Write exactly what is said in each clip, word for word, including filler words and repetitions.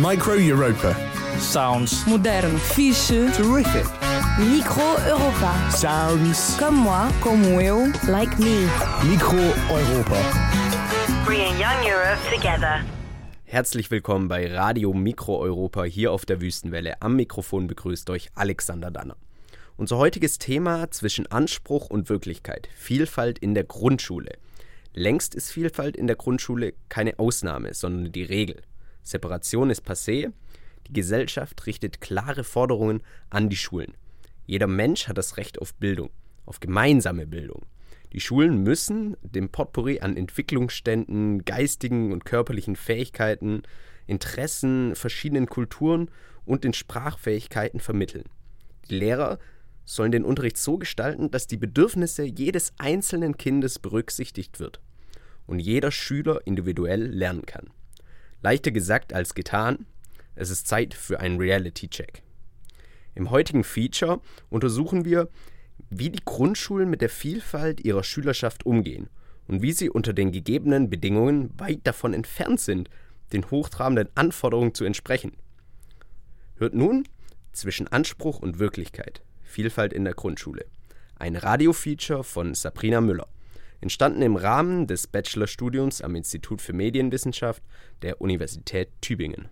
Micro Europa. Sounds Modern. Fiche. Terrific. Micro Europa. Sounds. Comme moi. Como eu. Like me. Micro Europa. Bringing young Europe together. Herzlich willkommen bei Radio Mikro Europa hier auf der Wüstenwelle. Am Mikrofon begrüßt euch Alexander Danner. Unser heutiges Thema: zwischen Anspruch und Wirklichkeit. Vielfalt in der Grundschule. Längst ist Vielfalt in der Grundschule keine Ausnahme, sondern die Regel. Separation ist passé. Die Gesellschaft richtet klare Forderungen an die Schulen. Jeder Mensch hat das Recht auf Bildung, auf gemeinsame Bildung. Die Schulen müssen dem Potpourri an Entwicklungsständen, geistigen und körperlichen Fähigkeiten, Interessen, verschiedenen Kulturen und den Sprachfähigkeiten vermitteln. Die Lehrer sollen den Unterricht so gestalten, dass die Bedürfnisse jedes einzelnen Kindes berücksichtigt wird und jeder Schüler individuell lernen kann. Leichter gesagt als getan. Es ist Zeit für einen Reality-Check. Im heutigen Feature untersuchen wir, wie die Grundschulen mit der Vielfalt ihrer Schülerschaft umgehen und wie sie unter den gegebenen Bedingungen weit davon entfernt sind, den hochtrabenden Anforderungen zu entsprechen. Hört nun zwischen Anspruch und Wirklichkeit. Vielfalt in der Grundschule. Ein Radio-Feature von Sabrina Müller. Entstanden im Rahmen des Bachelorstudiums am Institut für Medienwissenschaft der Universität Tübingen.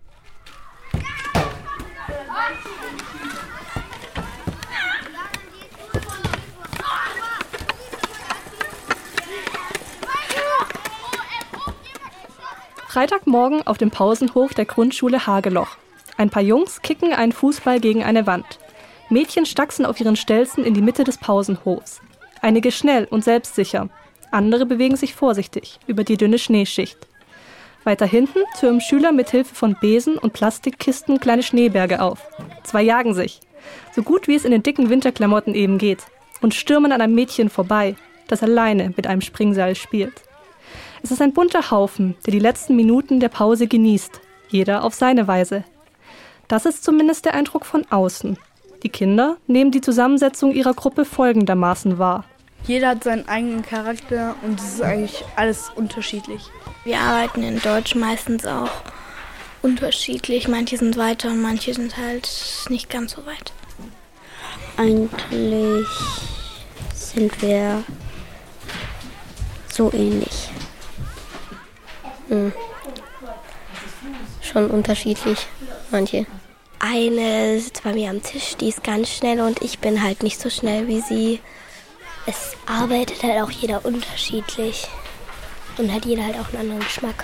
Freitagmorgen auf dem Pausenhof der Grundschule Hageloch. Ein paar Jungs kicken einen Fußball gegen eine Wand. Mädchen stachsen auf ihren Stelzen in die Mitte des Pausenhofs. Einige schnell und selbstsicher. Andere bewegen sich vorsichtig über die dünne Schneeschicht. Weiter hinten türmen Schüler mit Hilfe von Besen und Plastikkisten kleine Schneeberge auf. Zwei jagen sich, so gut wie es in den dicken Winterklamotten eben geht, und stürmen an einem Mädchen vorbei, das alleine mit einem Springseil spielt. Es ist ein bunter Haufen, der die letzten Minuten der Pause genießt, jeder auf seine Weise. Das ist zumindest der Eindruck von außen. Die Kinder nehmen die Zusammensetzung ihrer Gruppe folgendermaßen wahr. Jeder hat seinen eigenen Charakter und es ist eigentlich alles unterschiedlich. Wir arbeiten in Deutsch meistens auch unterschiedlich. Manche sind weiter und manche sind halt nicht ganz so weit. Eigentlich sind wir so ähnlich. Hm. Schon unterschiedlich, manche. Eine sitzt bei mir am Tisch, die ist ganz schnell und ich bin halt nicht so schnell wie sie. Es arbeitet halt auch jeder unterschiedlich und hat jeder halt auch einen anderen Geschmack.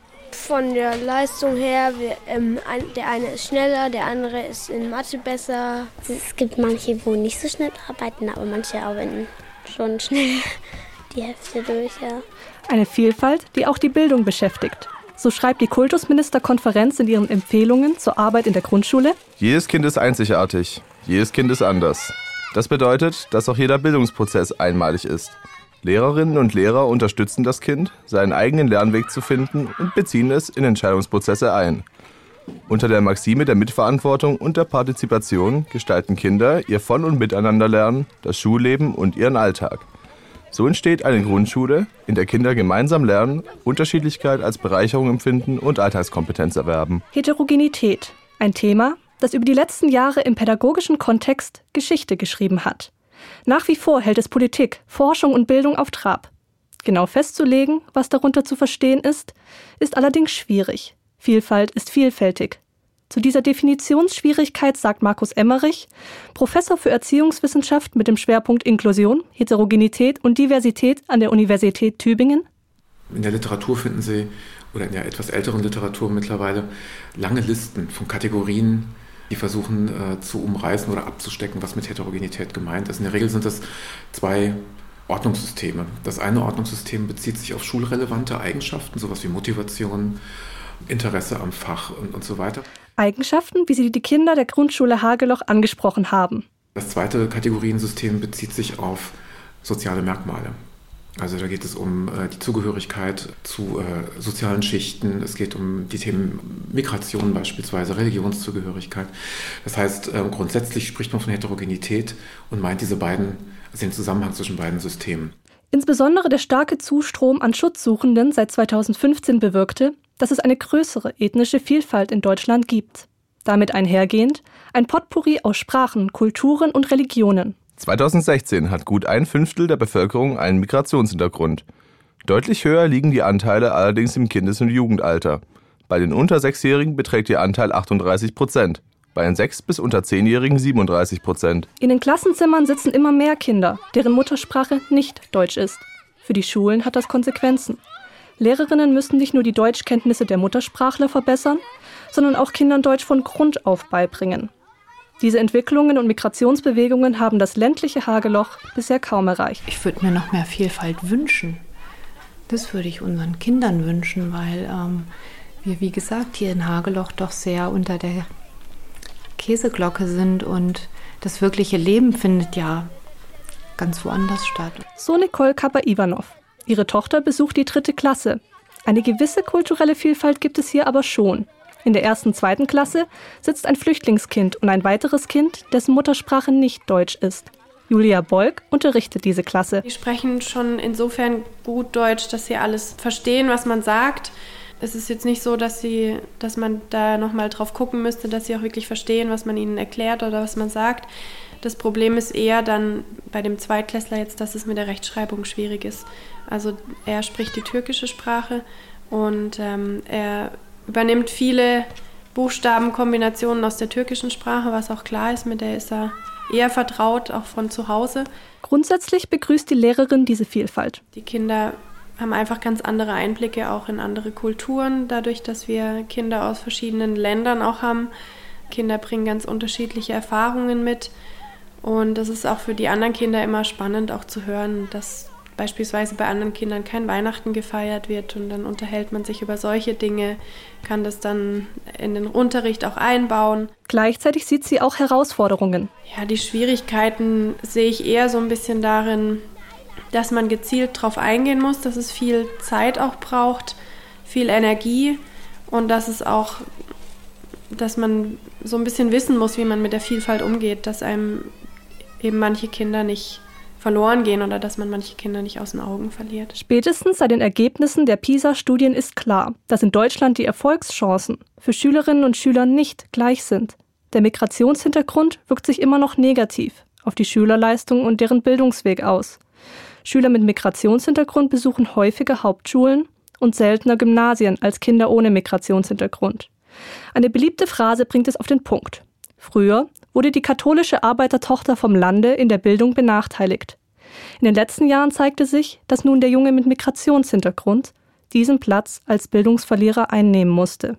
Von der Leistung her, wir, ähm, ein, der eine ist schneller, der andere ist in Mathe besser. Es gibt manche, wo nicht so schnell arbeiten, aber manche arbeiten schon schnell die Hälfte durch, ja. Eine Vielfalt, die auch die Bildung beschäftigt. So schreibt die Kultusministerkonferenz in ihren Empfehlungen zur Arbeit in der Grundschule: Jedes Kind ist einzigartig, jedes Kind ist anders. Das bedeutet, dass auch jeder Bildungsprozess einmalig ist. Lehrerinnen und Lehrer unterstützen das Kind, seinen eigenen Lernweg zu finden und beziehen es in Entscheidungsprozesse ein. Unter der Maxime der Mitverantwortung und der Partizipation gestalten Kinder ihr Von- und Miteinanderlernen, das Schulleben und ihren Alltag. So entsteht eine Grundschule, in der Kinder gemeinsam lernen, Unterschiedlichkeit als Bereicherung empfinden und Alltagskompetenz erwerben. Heterogenität, ein Thema, das über die letzten Jahre im pädagogischen Kontext Geschichte geschrieben hat. Nach wie vor hält es Politik, Forschung und Bildung auf Trab. Genau festzulegen, was darunter zu verstehen ist, ist allerdings schwierig. Vielfalt ist vielfältig. Zu dieser Definitionsschwierigkeit sagt Markus Emmerich, Professor für Erziehungswissenschaft mit dem Schwerpunkt Inklusion, Heterogenität und Diversität an der Universität Tübingen: In der Literatur finden Sie, oder in der etwas älteren Literatur mittlerweile, lange Listen von Kategorien, die versuchen äh, zu umreißen oder abzustecken, was mit Heterogenität gemeint ist. In der Regel sind das zwei Ordnungssysteme. Das eine Ordnungssystem bezieht sich auf schulrelevante Eigenschaften, sowas wie Motivation, Interesse am Fach und, und so weiter. Eigenschaften, wie sie die Kinder der Grundschule Hageloch angesprochen haben. Das zweite Kategoriensystem bezieht sich auf soziale Merkmale. Also da geht es um äh, die Zugehörigkeit zu äh, sozialen Schichten, es geht um die Themen Migration beispielsweise, Religionszugehörigkeit. Das heißt, äh, grundsätzlich spricht man von Heterogenität und meint diese beiden, also den Zusammenhang zwischen beiden Systemen. Insbesondere der starke Zustrom an Schutzsuchenden seit zweitausendfünfzehn bewirkte, dass es eine größere ethnische Vielfalt in Deutschland gibt. Damit einhergehend ein Potpourri aus Sprachen, Kulturen und Religionen. zweitausendsechzehn hat gut ein Fünftel der Bevölkerung einen Migrationshintergrund. Deutlich höher liegen die Anteile allerdings im Kindes- und Jugendalter. Bei den unter Sechsjährigen beträgt ihr Anteil achtunddreißig Prozent, bei den Sechs- bis unter Zehnjährigen siebenunddreißig Prozent. In den Klassenzimmern sitzen immer mehr Kinder, deren Muttersprache nicht Deutsch ist. Für die Schulen hat das Konsequenzen. Lehrerinnen müssen nicht nur die Deutschkenntnisse der Muttersprachler verbessern, sondern auch Kindern Deutsch von Grund auf beibringen. Diese Entwicklungen und Migrationsbewegungen haben das ländliche Hageloch bisher kaum erreicht. Ich würde mir noch mehr Vielfalt wünschen. Das würde ich unseren Kindern wünschen, weil ähm, wir, wie gesagt, hier in Hageloch doch sehr unter der Käseglocke sind und das wirkliche Leben findet ja ganz woanders statt. So Nicole Kappa-Ivanov. Ihre Tochter besucht die dritte Klasse. Eine gewisse kulturelle Vielfalt gibt es hier aber schon. In der ersten, zweiten Klasse sitzt ein Flüchtlingskind und ein weiteres Kind, dessen Muttersprache nicht Deutsch ist. Julia Bolk unterrichtet diese Klasse. Die sprechen schon insofern gut Deutsch, dass sie alles verstehen, was man sagt. Es ist jetzt nicht so, dass sie, dass man da nochmal drauf gucken müsste, dass sie auch wirklich verstehen, was man ihnen erklärt oder was man sagt. Das Problem ist eher dann bei dem Zweitklässler jetzt, dass es mit der Rechtschreibung schwierig ist. Also er spricht die türkische Sprache und ähm, er übernimmt viele Buchstabenkombinationen aus der türkischen Sprache, was auch klar ist, mit der ist er eher vertraut, auch von zu Hause. Grundsätzlich begrüßt die Lehrerin diese Vielfalt. Die Kinder haben einfach ganz andere Einblicke auch in andere Kulturen, dadurch, dass wir Kinder aus verschiedenen Ländern auch haben. Kinder bringen ganz unterschiedliche Erfahrungen mit und das ist auch für die anderen Kinder immer spannend auch zu hören, dass beispielsweise bei anderen Kindern kein Weihnachten gefeiert wird und dann unterhält man sich über solche Dinge, kann das dann in den Unterricht auch einbauen. Gleichzeitig sieht sie auch Herausforderungen. Ja, die Schwierigkeiten sehe ich eher so ein bisschen darin, dass man gezielt darauf eingehen muss, dass es viel Zeit auch braucht, viel Energie und dass es auch, dass man so ein bisschen wissen muss, wie man mit der Vielfalt umgeht, dass einem eben manche Kinder nicht verloren gehen oder dass man manche Kinder nicht aus den Augen verliert. Spätestens seit den Ergebnissen der PISA-Studien ist klar, dass in Deutschland die Erfolgschancen für Schülerinnen und Schüler nicht gleich sind. Der Migrationshintergrund wirkt sich immer noch negativ auf die Schülerleistung und deren Bildungsweg aus. Schüler mit Migrationshintergrund besuchen häufiger Hauptschulen und seltener Gymnasien als Kinder ohne Migrationshintergrund. Eine beliebte Phrase bringt es auf den Punkt. Früher wurde die katholische Arbeitertochter vom Lande in der Bildung benachteiligt. In den letzten Jahren zeigte sich, dass nun der Junge mit Migrationshintergrund diesen Platz als Bildungsverlierer einnehmen musste.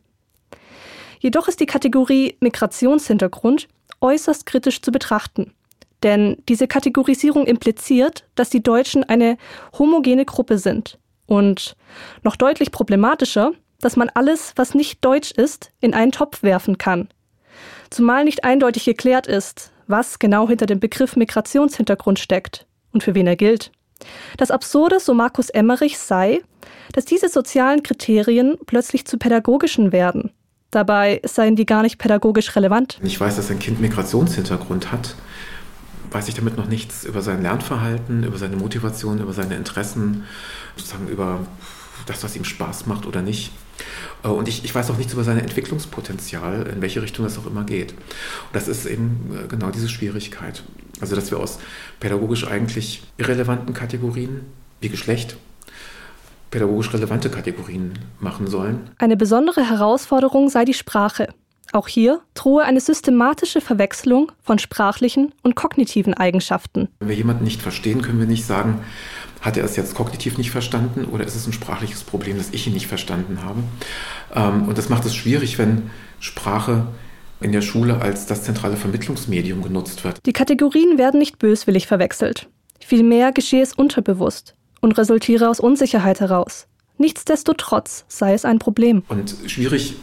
Jedoch ist die Kategorie Migrationshintergrund äußerst kritisch zu betrachten. Denn diese Kategorisierung impliziert, dass die Deutschen eine homogene Gruppe sind. Und noch deutlich problematischer, dass man alles, was nicht deutsch ist, in einen Topf werfen kann. Zumal nicht eindeutig geklärt ist, was genau hinter dem Begriff Migrationshintergrund steckt und für wen er gilt. Das Absurde, so Markus Emmerich, sei, dass diese sozialen Kriterien plötzlich zu pädagogischen werden. Dabei seien die gar nicht pädagogisch relevant. Wenn ich weiß, dass ein Kind Migrationshintergrund hat, weiß ich damit noch nichts über sein Lernverhalten, über seine Motivation, über seine Interessen, sozusagen über das, was ihm Spaß macht oder nicht. Und ich, ich weiß auch nichts über sein Entwicklungspotenzial, in welche Richtung das auch immer geht. Und das ist eben genau diese Schwierigkeit. Also, dass wir aus pädagogisch eigentlich irrelevanten Kategorien wie Geschlecht pädagogisch relevante Kategorien machen sollen. Eine besondere Herausforderung sei die Sprache. Auch hier drohe eine systematische Verwechslung von sprachlichen und kognitiven Eigenschaften. Wenn wir jemanden nicht verstehen, können wir nicht sagen, hat er es jetzt kognitiv nicht verstanden oder ist es ein sprachliches Problem, dass ich ihn nicht verstanden habe? Und das macht es schwierig, wenn Sprache in der Schule als das zentrale Vermittlungsmedium genutzt wird. Die Kategorien werden nicht böswillig verwechselt. Vielmehr geschehe es unterbewusst und resultiere aus Unsicherheit heraus. Nichtsdestotrotz sei es ein Problem. Und schwierig,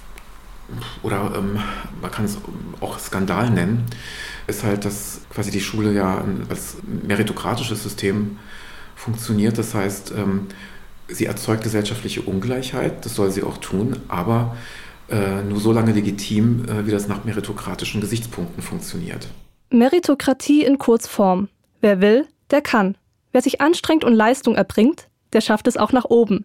oder ähm, man kann es auch Skandal nennen, ist halt, dass quasi die Schule ja als meritokratisches System funktioniert. Das heißt, ähm, sie erzeugt gesellschaftliche Ungleichheit, das soll sie auch tun, aber äh, nur so lange legitim, äh, wie das nach meritokratischen Gesichtspunkten funktioniert. Meritokratie in Kurzform. Wer will, der kann. Wer sich anstrengt und Leistung erbringt, der schafft es auch nach oben.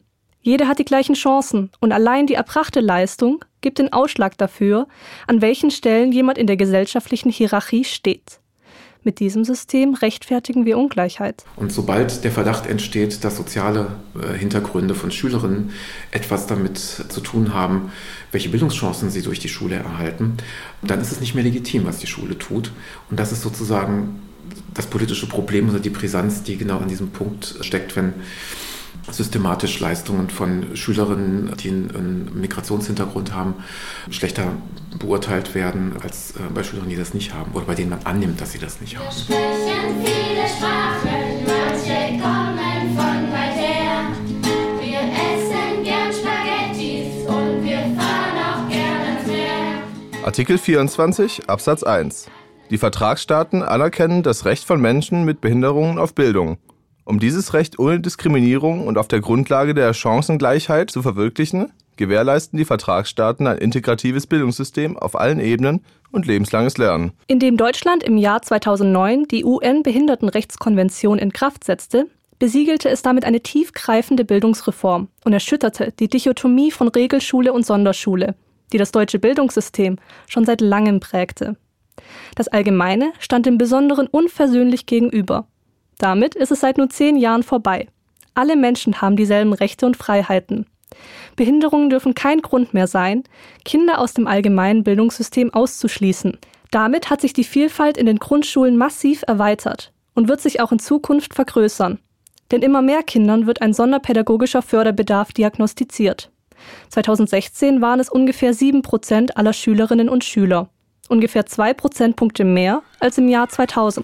Jeder hat die gleichen Chancen und allein die erbrachte Leistung gibt den Ausschlag dafür, an welchen Stellen jemand in der gesellschaftlichen Hierarchie steht. Mit diesem System rechtfertigen wir Ungleichheit. Und sobald der Verdacht entsteht, dass soziale äh, Hintergründe von Schülerinnen etwas damit zu tun haben, welche Bildungschancen sie durch die Schule erhalten, dann ist es nicht mehr legitim, was die Schule tut. Und das ist sozusagen das politische Problem oder die Brisanz, die genau an diesem Punkt steckt, wenn systematisch Leistungen von Schülerinnen, die einen Migrationshintergrund haben, schlechter beurteilt werden als bei Schülerinnen, die das nicht haben oder bei denen man annimmt, dass sie das nicht haben. Wir sprechen viele Sprachen, manche kommen von weit her. Wir essen gern Spaghettis und wir fahren auch gern ans Meer. Artikel vierundzwanzig Absatz eins. Die Vertragsstaaten anerkennen das Recht von Menschen mit Behinderungen auf Bildung. Um dieses Recht ohne Diskriminierung und auf der Grundlage der Chancengleichheit zu verwirklichen, gewährleisten die Vertragsstaaten ein integratives Bildungssystem auf allen Ebenen und lebenslanges Lernen. Indem Deutschland im Jahr zweitausendneun die U N-Behindertenrechtskonvention in Kraft setzte, besiegelte es damit eine tiefgreifende Bildungsreform und erschütterte die Dichotomie von Regelschule und Sonderschule, die das deutsche Bildungssystem schon seit langem prägte. Das Allgemeine stand dem Besonderen unversöhnlich gegenüber. Damit ist es seit nur zehn Jahren vorbei. Alle Menschen haben dieselben Rechte und Freiheiten. Behinderungen dürfen kein Grund mehr sein, Kinder aus dem allgemeinen Bildungssystem auszuschließen. Damit hat sich die Vielfalt in den Grundschulen massiv erweitert und wird sich auch in Zukunft vergrößern. Denn immer mehr Kindern wird ein sonderpädagogischer Förderbedarf diagnostiziert. zweitausendsechzehn waren es ungefähr sieben Prozent aller Schülerinnen und Schüler. Ungefähr zwei Prozentpunkte mehr als im Jahr zweitausend.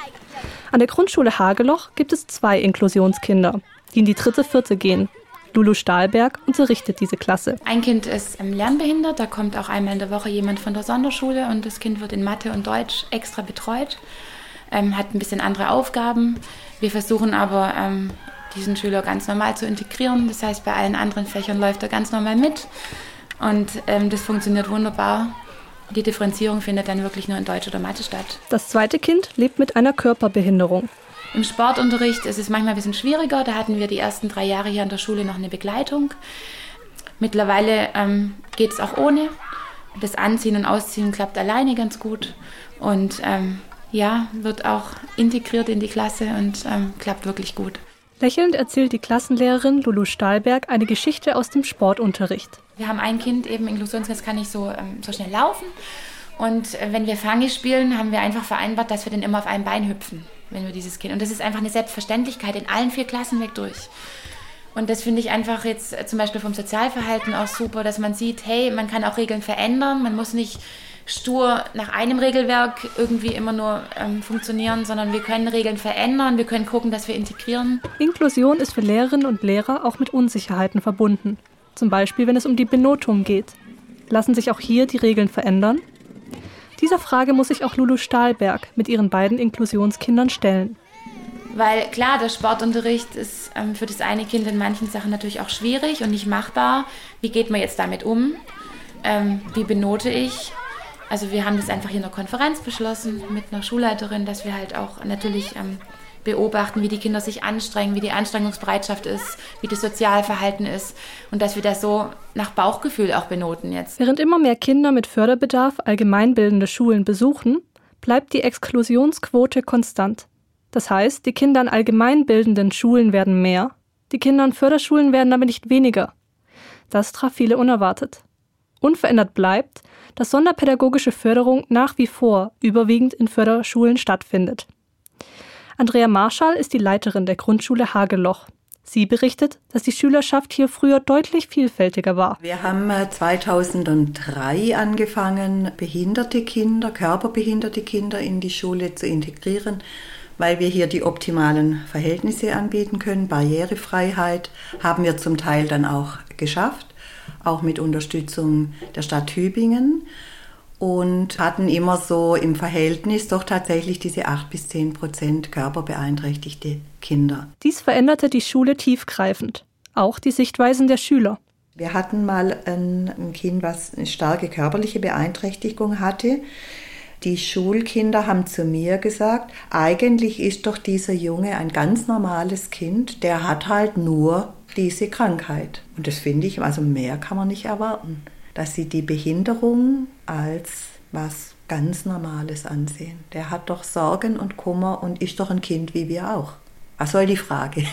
An der Grundschule Hageloch gibt es zwei Inklusionskinder, die in die dritte, vierte gehen. Lulu Stahlberg unterrichtet diese Klasse. Ein Kind ist lernbehindert, da kommt auch einmal in der Woche jemand von der Sonderschule und das Kind wird in Mathe und Deutsch extra betreut, ähm, hat ein bisschen andere Aufgaben. Wir versuchen aber, ähm, diesen Schüler ganz normal zu integrieren. Das heißt, bei allen anderen Fächern läuft er ganz normal mit und ähm, das funktioniert wunderbar. Die Differenzierung findet dann wirklich nur in Deutsch oder Mathe statt. Das zweite Kind lebt mit einer Körperbehinderung. Im Sportunterricht ist es manchmal ein bisschen schwieriger. Da hatten wir die ersten drei Jahre hier an der Schule noch eine Begleitung. Mittlerweile ähm, geht es auch ohne. Das Anziehen und Ausziehen klappt alleine ganz gut. Und ähm, ja, wird auch integriert in die Klasse und ähm, klappt wirklich gut. Lächelnd erzählt die Klassenlehrerin Lulu Stahlberg eine Geschichte aus dem Sportunterricht. Wir haben ein Kind, eben Inklusionskind, kann nicht so, ähm, so schnell laufen. Und äh, wenn wir Fange spielen, haben wir einfach vereinbart, dass wir dann immer auf einem Bein hüpfen, wenn wir dieses Kind. Und das ist einfach eine Selbstverständlichkeit in allen vier Klassen weg durch. Und das finde ich einfach jetzt äh, zum Beispiel vom Sozialverhalten auch super, dass man sieht, hey, man kann auch Regeln verändern. Man muss nicht stur nach einem Regelwerk irgendwie immer nur ähm, funktionieren, sondern wir können Regeln verändern, wir können gucken, dass wir integrieren. Inklusion ist für Lehrerinnen und Lehrer auch mit Unsicherheiten verbunden. Zum Beispiel, wenn es um die Benotung geht. Lassen sich auch hier die Regeln verändern? Dieser Frage muss sich auch Lulu Stahlberg mit ihren beiden Inklusionskindern stellen. Weil klar, der Sportunterricht ist ähm, für das eine Kind in manchen Sachen natürlich auch schwierig und nicht machbar. Wie geht man jetzt damit um? Ähm, wie benote ich? Also wir haben das einfach hier in der Konferenz beschlossen mit einer Schulleiterin, dass wir halt auch natürlich ähm, beobachten, wie die Kinder sich anstrengen, wie die Anstrengungsbereitschaft ist, wie das Sozialverhalten ist und dass wir das so nach Bauchgefühl auch benoten jetzt. Während immer mehr Kinder mit Förderbedarf allgemeinbildende Schulen besuchen, bleibt die Exklusionsquote konstant. Das heißt, die Kinder an allgemeinbildenden Schulen werden mehr, die Kinder an Förderschulen werden aber nicht weniger. Das traf viele unerwartet. Unverändert bleibt, dass sonderpädagogische Förderung nach wie vor überwiegend in Förderschulen stattfindet. Andrea Marschall ist die Leiterin der Grundschule Hageloch. Sie berichtet, dass die Schülerschaft hier früher deutlich vielfältiger war. Wir haben zweitausenddrei angefangen, behinderte Kinder, körperbehinderte Kinder in die Schule zu integrieren, weil wir hier die optimalen Verhältnisse anbieten können. Barrierefreiheit haben wir zum Teil dann auch geschafft, auch mit Unterstützung der Stadt Tübingen. Und hatten immer so im Verhältnis doch tatsächlich diese acht bis zehn Prozent körperbeeinträchtigte Kinder. Dies veränderte die Schule tiefgreifend, auch die Sichtweisen der Schüler. Wir hatten mal ein, ein Kind, was eine starke körperliche Beeinträchtigung hatte. Die Schulkinder haben zu mir gesagt, eigentlich ist doch dieser Junge ein ganz normales Kind, der hat halt nur diese Krankheit. Und das finde ich, also mehr kann man nicht erwarten, dass sie die Behinderung als was ganz Normales ansehen. Der hat doch Sorgen und Kummer und ist doch ein Kind wie wir auch. Was soll die Frage?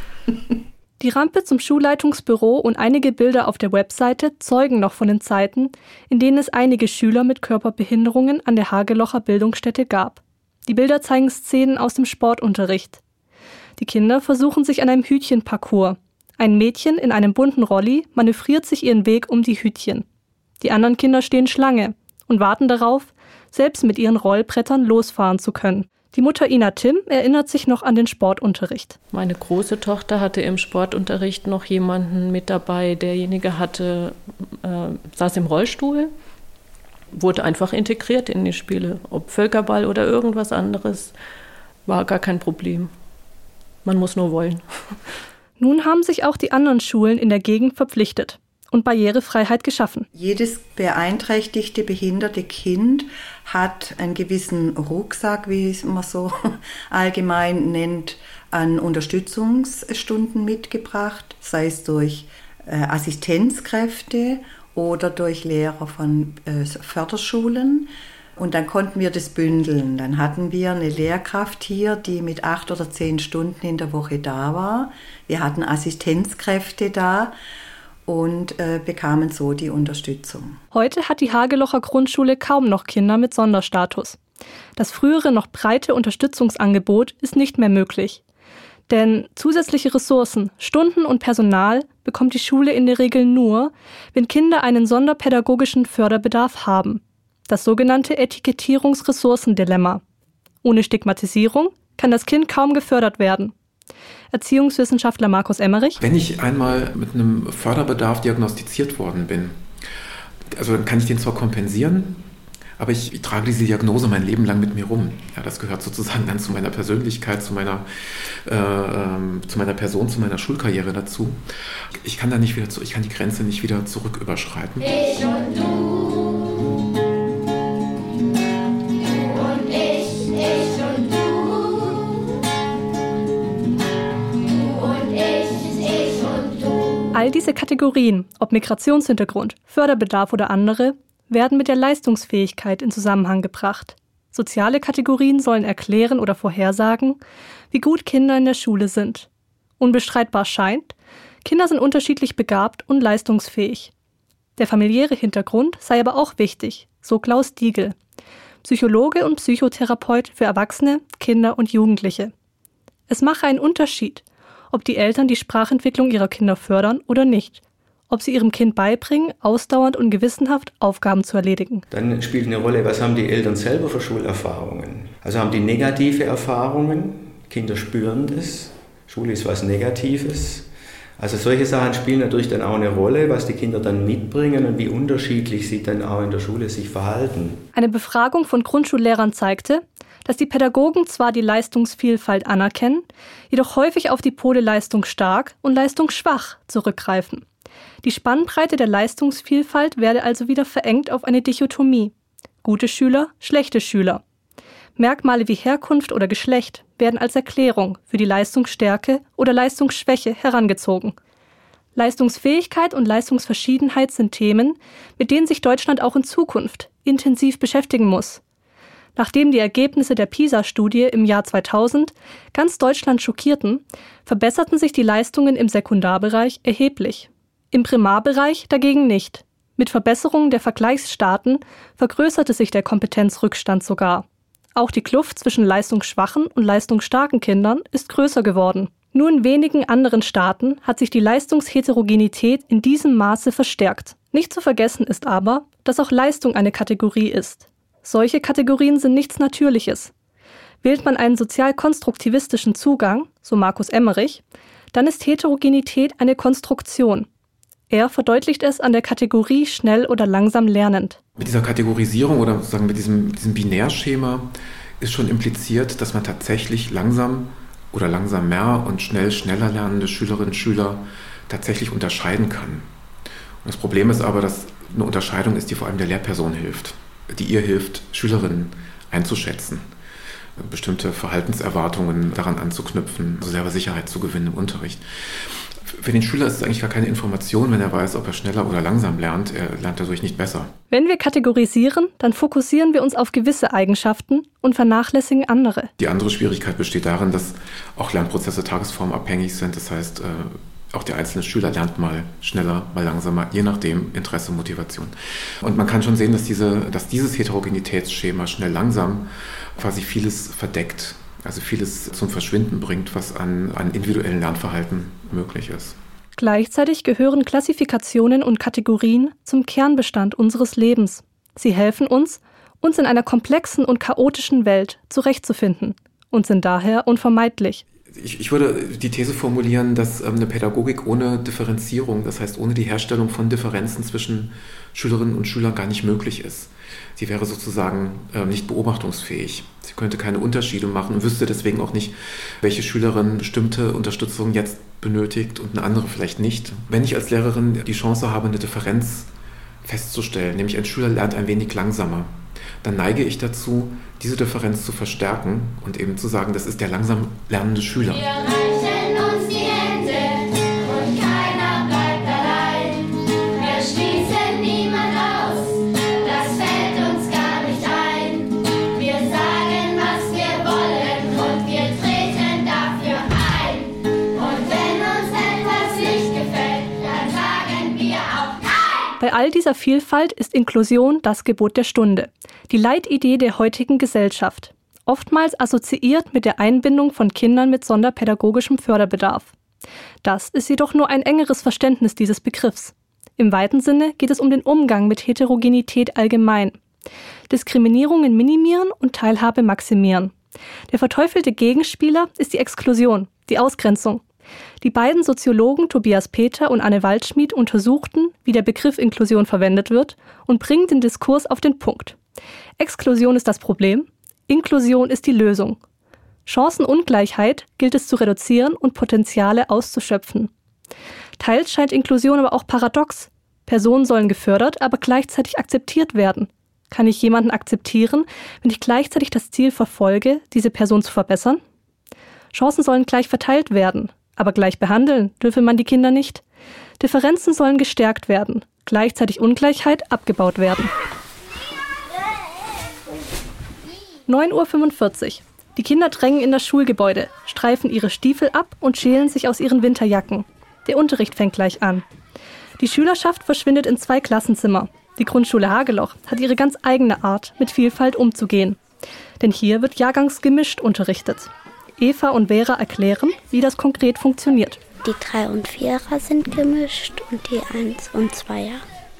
Die Rampe zum Schulleitungsbüro und einige Bilder auf der Webseite zeugen noch von den Zeiten, in denen es einige Schüler mit Körperbehinderungen an der Hagelocher Bildungsstätte gab. Die Bilder zeigen Szenen aus dem Sportunterricht. Die Kinder versuchen sich an einem Hütchenparcours. Ein Mädchen in einem bunten Rolli manövriert sich ihren Weg um die Hütchen. Die anderen Kinder stehen Schlange und warten darauf, selbst mit ihren Rollbrettern losfahren zu können. Die Mutter Ina Tim erinnert sich noch an den Sportunterricht. Meine große Tochter hatte im Sportunterricht noch jemanden mit dabei. Derjenige hatte, äh, saß im Rollstuhl, wurde einfach integriert in die Spiele. Ob Völkerball oder irgendwas anderes, war gar kein Problem. Man muss nur wollen. Nun haben sich auch die anderen Schulen in der Gegend verpflichtet und Barrierefreiheit geschaffen. Jedes beeinträchtigte, behinderte Kind hat einen gewissen Rucksack, wie es man so allgemein nennt, an Unterstützungsstunden mitgebracht, sei es durch äh, Assistenzkräfte oder durch Lehrer von äh, Förderschulen. Und dann konnten wir das bündeln. Dann hatten wir eine Lehrkraft hier, die mit acht oder zehn Stunden in der Woche da war. Wir hatten Assistenzkräfte da und äh, bekamen so die Unterstützung. Heute hat die Hagelocher Grundschule kaum noch Kinder mit Sonderstatus. Das frühere noch breite Unterstützungsangebot ist nicht mehr möglich. Denn zusätzliche Ressourcen, Stunden und Personal bekommt die Schule in der Regel nur, wenn Kinder einen sonderpädagogischen Förderbedarf haben. Das sogenannte Etikettierungsressourcendilemma. Ohne Stigmatisierung kann das Kind kaum gefördert werden. Erziehungswissenschaftler Markus Emmerich. Wenn ich einmal mit einem Förderbedarf diagnostiziert worden bin, also dann kann ich den zwar kompensieren, aber ich, ich trage diese Diagnose mein Leben lang mit mir rum. Ja, das gehört sozusagen dann zu meiner Persönlichkeit, zu meiner, äh, ähm, zu meiner Person, zu meiner Schulkarriere dazu. Ich kann da nicht wieder zu, ich kann die Grenze nicht wieder zurück überschreiten. Ich und du. Und ich, ich und du. Du und ich, ich und du. All diese Kategorien, ob Migrationshintergrund, Förderbedarf oder andere, werden mit der Leistungsfähigkeit in Zusammenhang gebracht. Soziale Kategorien sollen erklären oder vorhersagen, wie gut Kinder in der Schule sind. Unbestreitbar scheint, Kinder sind unterschiedlich begabt und leistungsfähig. Der familiäre Hintergrund sei aber auch wichtig, so Klaus Diegel, Psychologe und Psychotherapeut für Erwachsene, Kinder und Jugendliche. Es mache einen Unterschied, ob die Eltern die Sprachentwicklung ihrer Kinder fördern oder nicht. Ob sie ihrem Kind beibringen, ausdauernd und gewissenhaft Aufgaben zu erledigen. Dann spielt eine Rolle, was haben die Eltern selber für Schulerfahrungen? Also haben die negative Erfahrungen, Kinder spüren das, Schule ist was Negatives. Also solche Sachen spielen natürlich dann auch eine Rolle, was die Kinder dann mitbringen und wie unterschiedlich sie dann auch in der Schule sich verhalten. Eine Befragung von Grundschullehrern zeigte, dass die Pädagogen zwar die Leistungsvielfalt anerkennen, jedoch häufig auf die Pole leistungsstark und leistungsschwach zurückgreifen. Die Spannbreite der Leistungsvielfalt werde also wieder verengt auf eine Dichotomie. Gute Schüler, schlechte Schüler. Merkmale wie Herkunft oder Geschlecht werden als Erklärung für die Leistungsstärke oder Leistungsschwäche herangezogen. Leistungsfähigkeit und Leistungsverschiedenheit sind Themen, mit denen sich Deutschland auch in Zukunft intensiv beschäftigen muss. Nachdem die Ergebnisse der PISA-Studie im Jahr zweitausend ganz Deutschland schockierten, verbesserten sich die Leistungen im Sekundarbereich erheblich. Im Primarbereich dagegen nicht. Mit Verbesserungen der Vergleichsstaaten vergrößerte sich der Kompetenzrückstand sogar. Auch die Kluft zwischen leistungsschwachen und leistungsstarken Kindern ist größer geworden. Nur in wenigen anderen Staaten hat sich die Leistungsheterogenität in diesem Maße verstärkt. Nicht zu vergessen ist aber, dass auch Leistung eine Kategorie ist. Solche Kategorien sind nichts Natürliches. Wählt man einen sozial-konstruktivistischen Zugang, so Markus Emmerich, dann ist Heterogenität eine Konstruktion. Er verdeutlicht es an der Kategorie schnell oder langsam lernend. Mit dieser Kategorisierung oder sozusagen mit diesem, diesem Binärschema ist schon impliziert, dass man tatsächlich langsam oder langsamer und schnell schneller lernende Schülerinnen und Schüler tatsächlich unterscheiden kann. Und das Problem ist aber, dass eine Unterscheidung ist, die vor allem der Lehrperson hilft, die ihr hilft, Schülerinnen einzuschätzen, bestimmte Verhaltenserwartungen daran anzuknüpfen, also selber Sicherheit zu gewinnen im Unterricht. Für den Schüler ist es eigentlich gar keine Information, wenn er weiß, ob er schneller oder langsam lernt. Er lernt dadurch nicht besser. Wenn wir kategorisieren, dann fokussieren wir uns auf gewisse Eigenschaften und vernachlässigen andere. Die andere Schwierigkeit besteht darin, dass auch Lernprozesse tagesformabhängig sind. Das heißt, auch der einzelne Schüler lernt mal schneller, mal langsamer, je nachdem Interesse und Motivation. Und man kann schon sehen, dass, diese, dass dieses Heterogenitätsschema schnell-langsam quasi vieles verdeckt. Also vieles zum Verschwinden bringt, was an, an individuellen Lernverhalten möglich ist. Gleichzeitig gehören Klassifikationen und Kategorien zum Kernbestand unseres Lebens. Sie helfen uns, uns in einer komplexen und chaotischen Welt zurechtzufinden und sind daher unvermeidlich. Ich, ich würde die These formulieren, dass ähm, eine Pädagogik ohne Differenzierung, das heißt ohne die Herstellung von Differenzen zwischen Schülerinnen und Schülern gar nicht möglich ist. Sie wäre sozusagen ähm, nicht beobachtungsfähig. Sie könnte keine Unterschiede machen und wüsste deswegen auch nicht, welche Schülerin bestimmte Unterstützung jetzt benötigt und eine andere vielleicht nicht. Wenn ich als Lehrerin die Chance habe, eine Differenz festzustellen, nämlich ein Schüler lernt ein wenig langsamer, dann neige ich dazu, diese Differenz zu verstärken und eben zu sagen, das ist der langsam lernende Schüler. Wir reichen uns die Hände und keiner bleibt allein. Wir schließen niemand aus, das fällt uns gar nicht ein. Wir sagen, was wir wollen und wir treten dafür ein. Und wenn uns etwas nicht gefällt, dann sagen wir auch Nein! Bei all dieser Vielfalt ist Inklusion das Gebot der Stunde. Die Leitidee der heutigen Gesellschaft, oftmals assoziiert mit der Einbindung von Kindern mit sonderpädagogischem Förderbedarf. Das ist jedoch nur ein engeres Verständnis dieses Begriffs. Im weiten Sinne geht es um den Umgang mit Heterogenität allgemein. Diskriminierungen minimieren und Teilhabe maximieren. Der verteufelte Gegenspieler ist die Exklusion, die Ausgrenzung. Die beiden Soziologen Tobias Peter und Anne Waldschmidt untersuchten, wie der Begriff Inklusion verwendet wird und bringen den Diskurs auf den Punkt. Exklusion ist das Problem, Inklusion ist die Lösung. Chancenungleichheit gilt es zu reduzieren und Potenziale auszuschöpfen. Teils scheint Inklusion aber auch paradox. Personen sollen gefördert, aber gleichzeitig akzeptiert werden. Kann ich jemanden akzeptieren, wenn ich gleichzeitig das Ziel verfolge, diese Person zu verbessern? Chancen sollen gleich verteilt werden, aber gleich behandeln dürfe man die Kinder nicht. Differenzen sollen gestärkt werden, gleichzeitig Ungleichheit abgebaut werden. neun Uhr fünfundvierzig. Die Kinder drängen in das Schulgebäude, streifen ihre Stiefel ab und schälen sich aus ihren Winterjacken. Der Unterricht fängt gleich an. Die Schülerschaft verschwindet in zwei Klassenzimmer. Die Grundschule Hageloch hat ihre ganz eigene Art, mit Vielfalt umzugehen. Denn hier wird jahrgangsgemischt unterrichtet. Eva und Vera erklären, wie das konkret funktioniert. Die Drei- und Vierer sind gemischt und die Eins- und Zweier.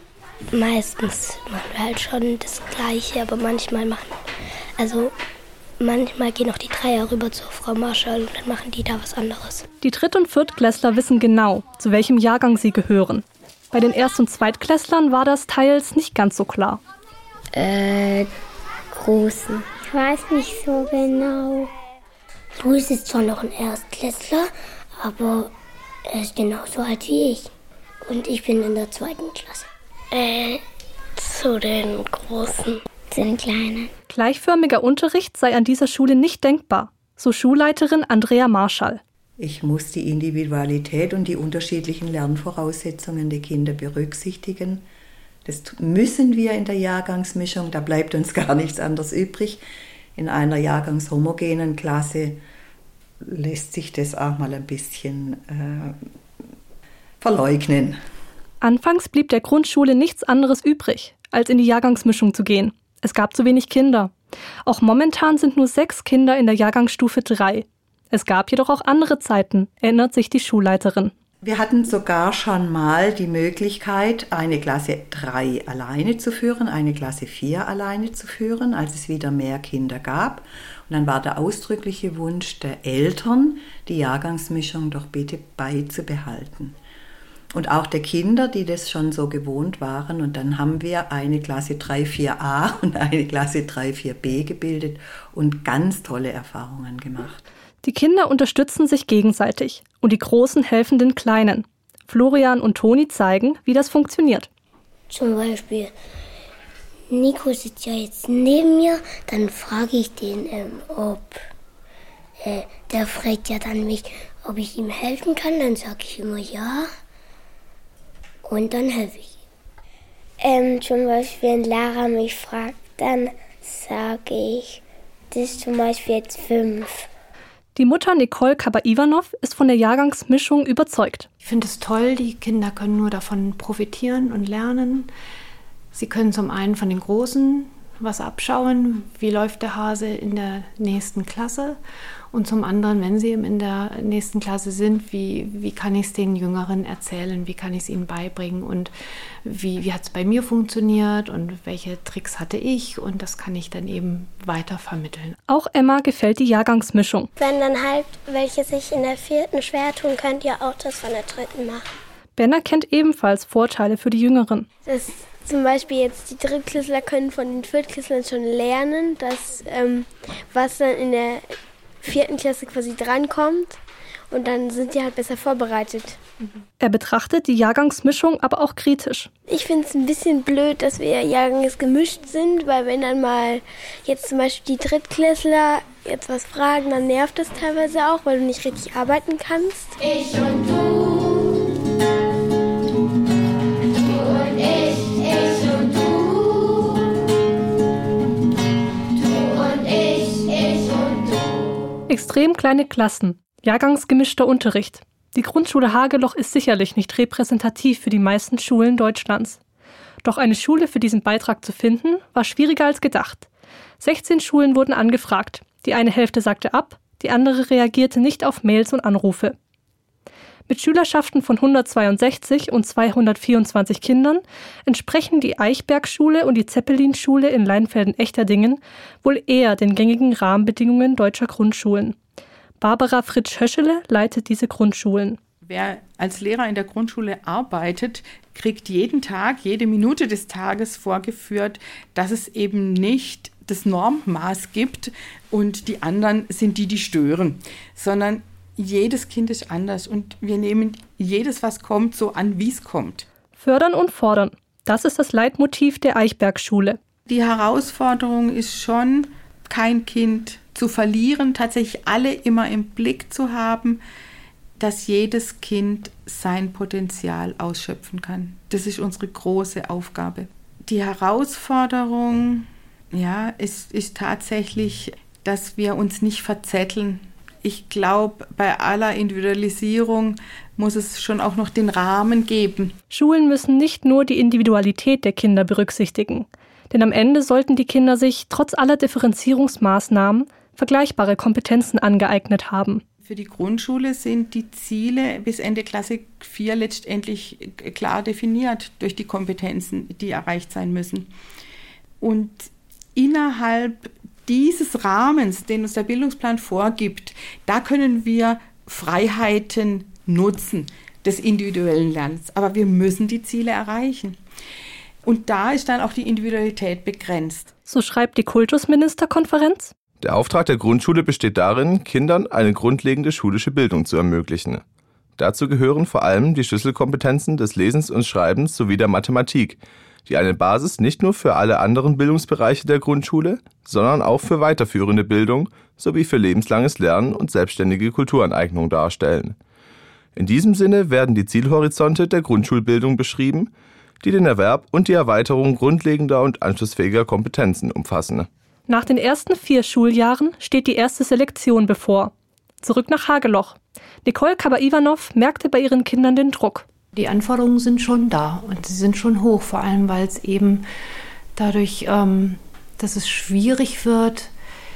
Meistens machen wir halt schon das Gleiche, aber manchmal machen, also manchmal gehen auch die Dreier rüber zur Frau Marschall und dann machen die da was anderes. Die Dritt- und Viertklässler wissen genau, zu welchem Jahrgang sie gehören. Bei den Erst- und Zweitklässlern war das teils nicht ganz so klar. Äh, Großen. Ich weiß nicht so genau. Luis ist zwar noch ein Erstklässler, aber er ist genauso alt wie ich. Und ich bin in der zweiten Klasse. Äh, zu den Großen. Zu den Kleinen. Gleichförmiger Unterricht sei an dieser Schule nicht denkbar, so Schulleiterin Andrea Marschall. Ich muss die Individualität und die unterschiedlichen Lernvoraussetzungen der Kinder berücksichtigen. Das müssen wir in der Jahrgangsmischung, da bleibt uns gar nichts anderes übrig. In einer jahrgangshomogenen Klasse lässt sich das auch mal ein bisschen äh, verleugnen. Anfangs blieb der Grundschule nichts anderes übrig, als in die Jahrgangsmischung zu gehen. Es gab zu wenig Kinder. Auch momentan sind nur sechs Kinder in der Jahrgangsstufe drei. Es gab jedoch auch andere Zeiten, erinnert sich die Schulleiterin. Wir hatten sogar schon mal die Möglichkeit, eine Klasse drei alleine zu führen, eine Klasse vier alleine zu führen, als es wieder mehr Kinder gab. Und dann war der ausdrückliche Wunsch der Eltern, die Jahrgangsmischung doch bitte beizubehalten. Und auch der Kinder, die das schon so gewohnt waren. Und dann haben wir eine Klasse drei vier a und eine Klasse drei vier b gebildet und ganz tolle Erfahrungen gemacht. Die Kinder unterstützen sich gegenseitig und die Großen helfen den Kleinen. Florian und Toni zeigen, wie das funktioniert. Zum Beispiel, Nico sitzt ja jetzt neben mir, dann frage ich den, ähm, ob, äh, der fragt ja dann mich, ob ich ihm helfen kann, dann sage ich immer ja. Und dann helfe ich ihm. Ähm, zum Beispiel, wenn Lara mich fragt, dann sage ich, das ist zum Beispiel jetzt fünf. Die Mutter Nicole Kaba-Ivanov ist von der Jahrgangsmischung überzeugt. Ich finde es toll, die Kinder können nur davon profitieren und lernen. Sie können zum einen von den Großen was abschauen, wie läuft der Hase in der nächsten Klasse, und zum anderen, wenn sie in der nächsten Klasse sind, wie, wie kann ich es den Jüngeren erzählen, wie kann ich es ihnen beibringen und wie, wie hat es bei mir funktioniert und welche Tricks hatte ich, und das kann ich dann eben weiter vermitteln. Auch Emma gefällt die Jahrgangsmischung. Wenn dann halt welche sich in der vierten schwer tun, könnt ihr auch das von der dritten machen. Benner kennt ebenfalls Vorteile für die Jüngeren. Das zum Beispiel jetzt die Drittklässler können von den Viertklässlern schon lernen, dass ähm, was dann in der vierten Klasse quasi drankommt, und dann sind die halt besser vorbereitet. Er betrachtet die Jahrgangsmischung aber auch kritisch. Ich finde es ein bisschen blöd, dass wir jahrgangsgemischt sind, weil wenn dann mal jetzt zum Beispiel die Drittklässler jetzt was fragen, dann nervt das teilweise auch, weil du nicht richtig arbeiten kannst. Ich und du. Extrem kleine Klassen, jahrgangsgemischter Unterricht. Die Grundschule Hageloch ist sicherlich nicht repräsentativ für die meisten Schulen Deutschlands. Doch eine Schule für diesen Beitrag zu finden, war schwieriger als gedacht. sechzehn Schulen wurden angefragt. Die eine Hälfte sagte ab, die andere reagierte nicht auf Mails und Anrufe. Mit Schülerschaften von hundertzweiundsechzig und zweihundertvierundzwanzig Kindern entsprechen die Eichberg-Schule und die Zeppelin-Schule in Leinfelden-Echterdingen wohl eher den gängigen Rahmenbedingungen deutscher Grundschulen. Barbara Fritsch-Höschele leitet diese Grundschulen. Wer als Lehrer in der Grundschule arbeitet, kriegt jeden Tag, jede Minute des Tages vorgeführt, dass es eben nicht das Normmaß gibt und die anderen sind die, die stören, sondern jedes Kind ist anders und wir nehmen jedes, was kommt, so an, wie es kommt. Fördern und fordern, das ist das Leitmotiv der Eichberg-Schule. Die Herausforderung ist schon, kein Kind zu verlieren, tatsächlich alle immer im Blick zu haben, dass jedes Kind sein Potenzial ausschöpfen kann. Das ist unsere große Aufgabe. Die Herausforderung, ja, ist, ist tatsächlich, dass wir uns nicht verzetteln. Ich glaube, bei aller Individualisierung muss es schon auch noch den Rahmen geben. Schulen müssen nicht nur die Individualität der Kinder berücksichtigen. Denn am Ende sollten die Kinder sich trotz aller Differenzierungsmaßnahmen vergleichbare Kompetenzen angeeignet haben. Für die Grundschule sind die Ziele bis Ende Klasse vier letztendlich klar definiert durch die Kompetenzen, die erreicht sein müssen. Und innerhalb dieses Rahmens, den uns der Bildungsplan vorgibt, da können wir Freiheiten nutzen des individuellen Lernens. Aber wir müssen die Ziele erreichen. Und da ist dann auch die Individualität begrenzt. So schreibt die Kultusministerkonferenz. Der Auftrag der Grundschule besteht darin, Kindern eine grundlegende schulische Bildung zu ermöglichen. Dazu gehören vor allem die Schlüsselkompetenzen des Lesens und Schreibens sowie der Mathematik, die eine Basis nicht nur für alle anderen Bildungsbereiche der Grundschule, sondern auch für weiterführende Bildung sowie für lebenslanges Lernen und selbstständige Kulturaneignung darstellen. In diesem Sinne werden die Zielhorizonte der Grundschulbildung beschrieben, die den Erwerb und die Erweiterung grundlegender und anschlussfähiger Kompetenzen umfassen. Nach den ersten vier Schuljahren steht die erste Selektion bevor. Zurück nach Hageloch. Nicole Kaba-Ivanov merkte bei ihren Kindern den Druck. Die Anforderungen sind schon da und sie sind schon hoch, vor allem weil es eben dadurch, ähm, dass es schwierig wird,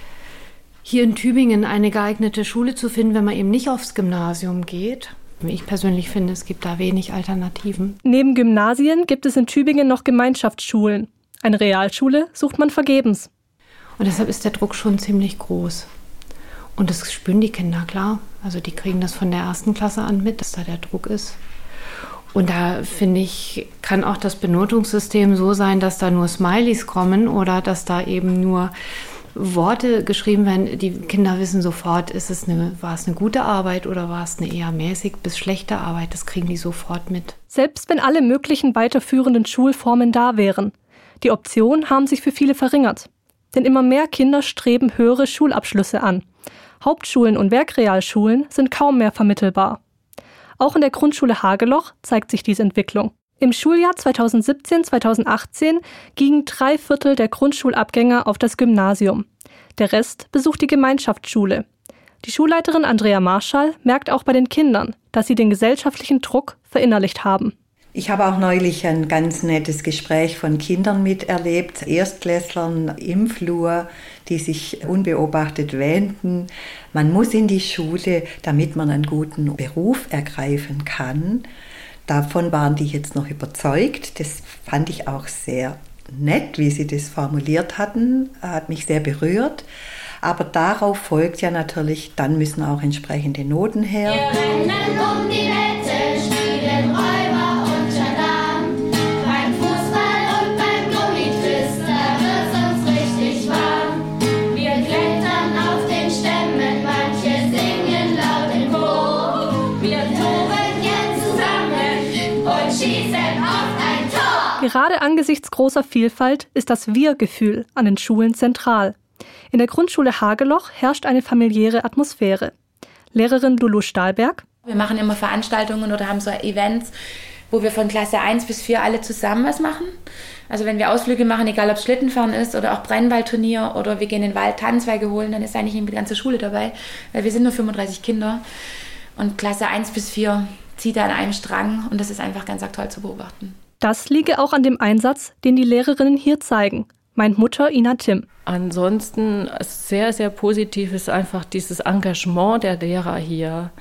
hier in Tübingen eine geeignete Schule zu finden, wenn man eben nicht aufs Gymnasium geht. Ich persönlich finde, es gibt da wenig Alternativen. Neben Gymnasien gibt es in Tübingen noch Gemeinschaftsschulen. Eine Realschule sucht man vergebens. Und deshalb ist der Druck schon ziemlich groß. Und das spüren die Kinder, klar. Also die kriegen das von der ersten Klasse an mit, dass da der Druck ist. Und da, finde ich, kann auch das Benotungssystem so sein, dass da nur Smileys kommen oder dass da eben nur Worte geschrieben werden. Die Kinder wissen sofort, ist es eine, war es eine gute Arbeit oder war es eine eher mäßig bis schlechte Arbeit. Das kriegen die sofort mit. Selbst wenn alle möglichen weiterführenden Schulformen da wären. Die Optionen haben sich für viele verringert. Denn immer mehr Kinder streben höhere Schulabschlüsse an. Hauptschulen und Werkrealschulen sind kaum mehr vermittelbar. Auch in der Grundschule Hageloch zeigt sich diese Entwicklung. Im Schuljahr zweitausendsiebzehn zweitausendachtzehn gingen drei Viertel der Grundschulabgänger auf das Gymnasium. Der Rest besucht die Gemeinschaftsschule. Die Schulleiterin Andrea Marschall merkt auch bei den Kindern, dass sie den gesellschaftlichen Druck verinnerlicht haben. Ich habe auch neulich ein ganz nettes Gespräch von Kindern miterlebt, Erstklässlern im Flur, die sich unbeobachtet wähnten. Man muss in die Schule, damit man einen guten Beruf ergreifen kann. Davon waren die jetzt noch überzeugt. Das fand ich auch sehr nett, wie sie das formuliert hatten, hat mich sehr berührt. Aber darauf folgt ja natürlich, dann müssen auch entsprechende Noten her. Wir rennen um die Wette, spielen Räuber und Gendarm. Beim Fußball und beim Gummitwist, da wird's uns richtig warm. Wir klettern auf den Stämmen, manche singen laut im Chor. Wir toben jetzt zusammen und schießen auf ein Tor. Gerade angesichts großer Vielfalt ist das Wir-Gefühl an den Schulen zentral. In der Grundschule Hageloch herrscht eine familiäre Atmosphäre. Lehrerin Lulu Stahlberg. Wir machen immer Veranstaltungen oder haben so Events, wo wir von Klasse eins bis vier alle zusammen was machen. Also wenn wir Ausflüge machen, egal ob es Schlittenfahren ist oder auch Brennballturnier oder wir gehen in den Wald Tannenzweige holen, dann ist eigentlich die ganze Schule dabei, weil wir sind nur fünfunddreißig Kinder. Und Klasse eins bis vier zieht da an einem Strang und das ist einfach ganz toll zu beobachten. Das liege auch an dem Einsatz, den die Lehrerinnen hier zeigen, meint Mutter Ina Timm. Ansonsten sehr, sehr positiv ist einfach dieses Engagement der Lehrer hier.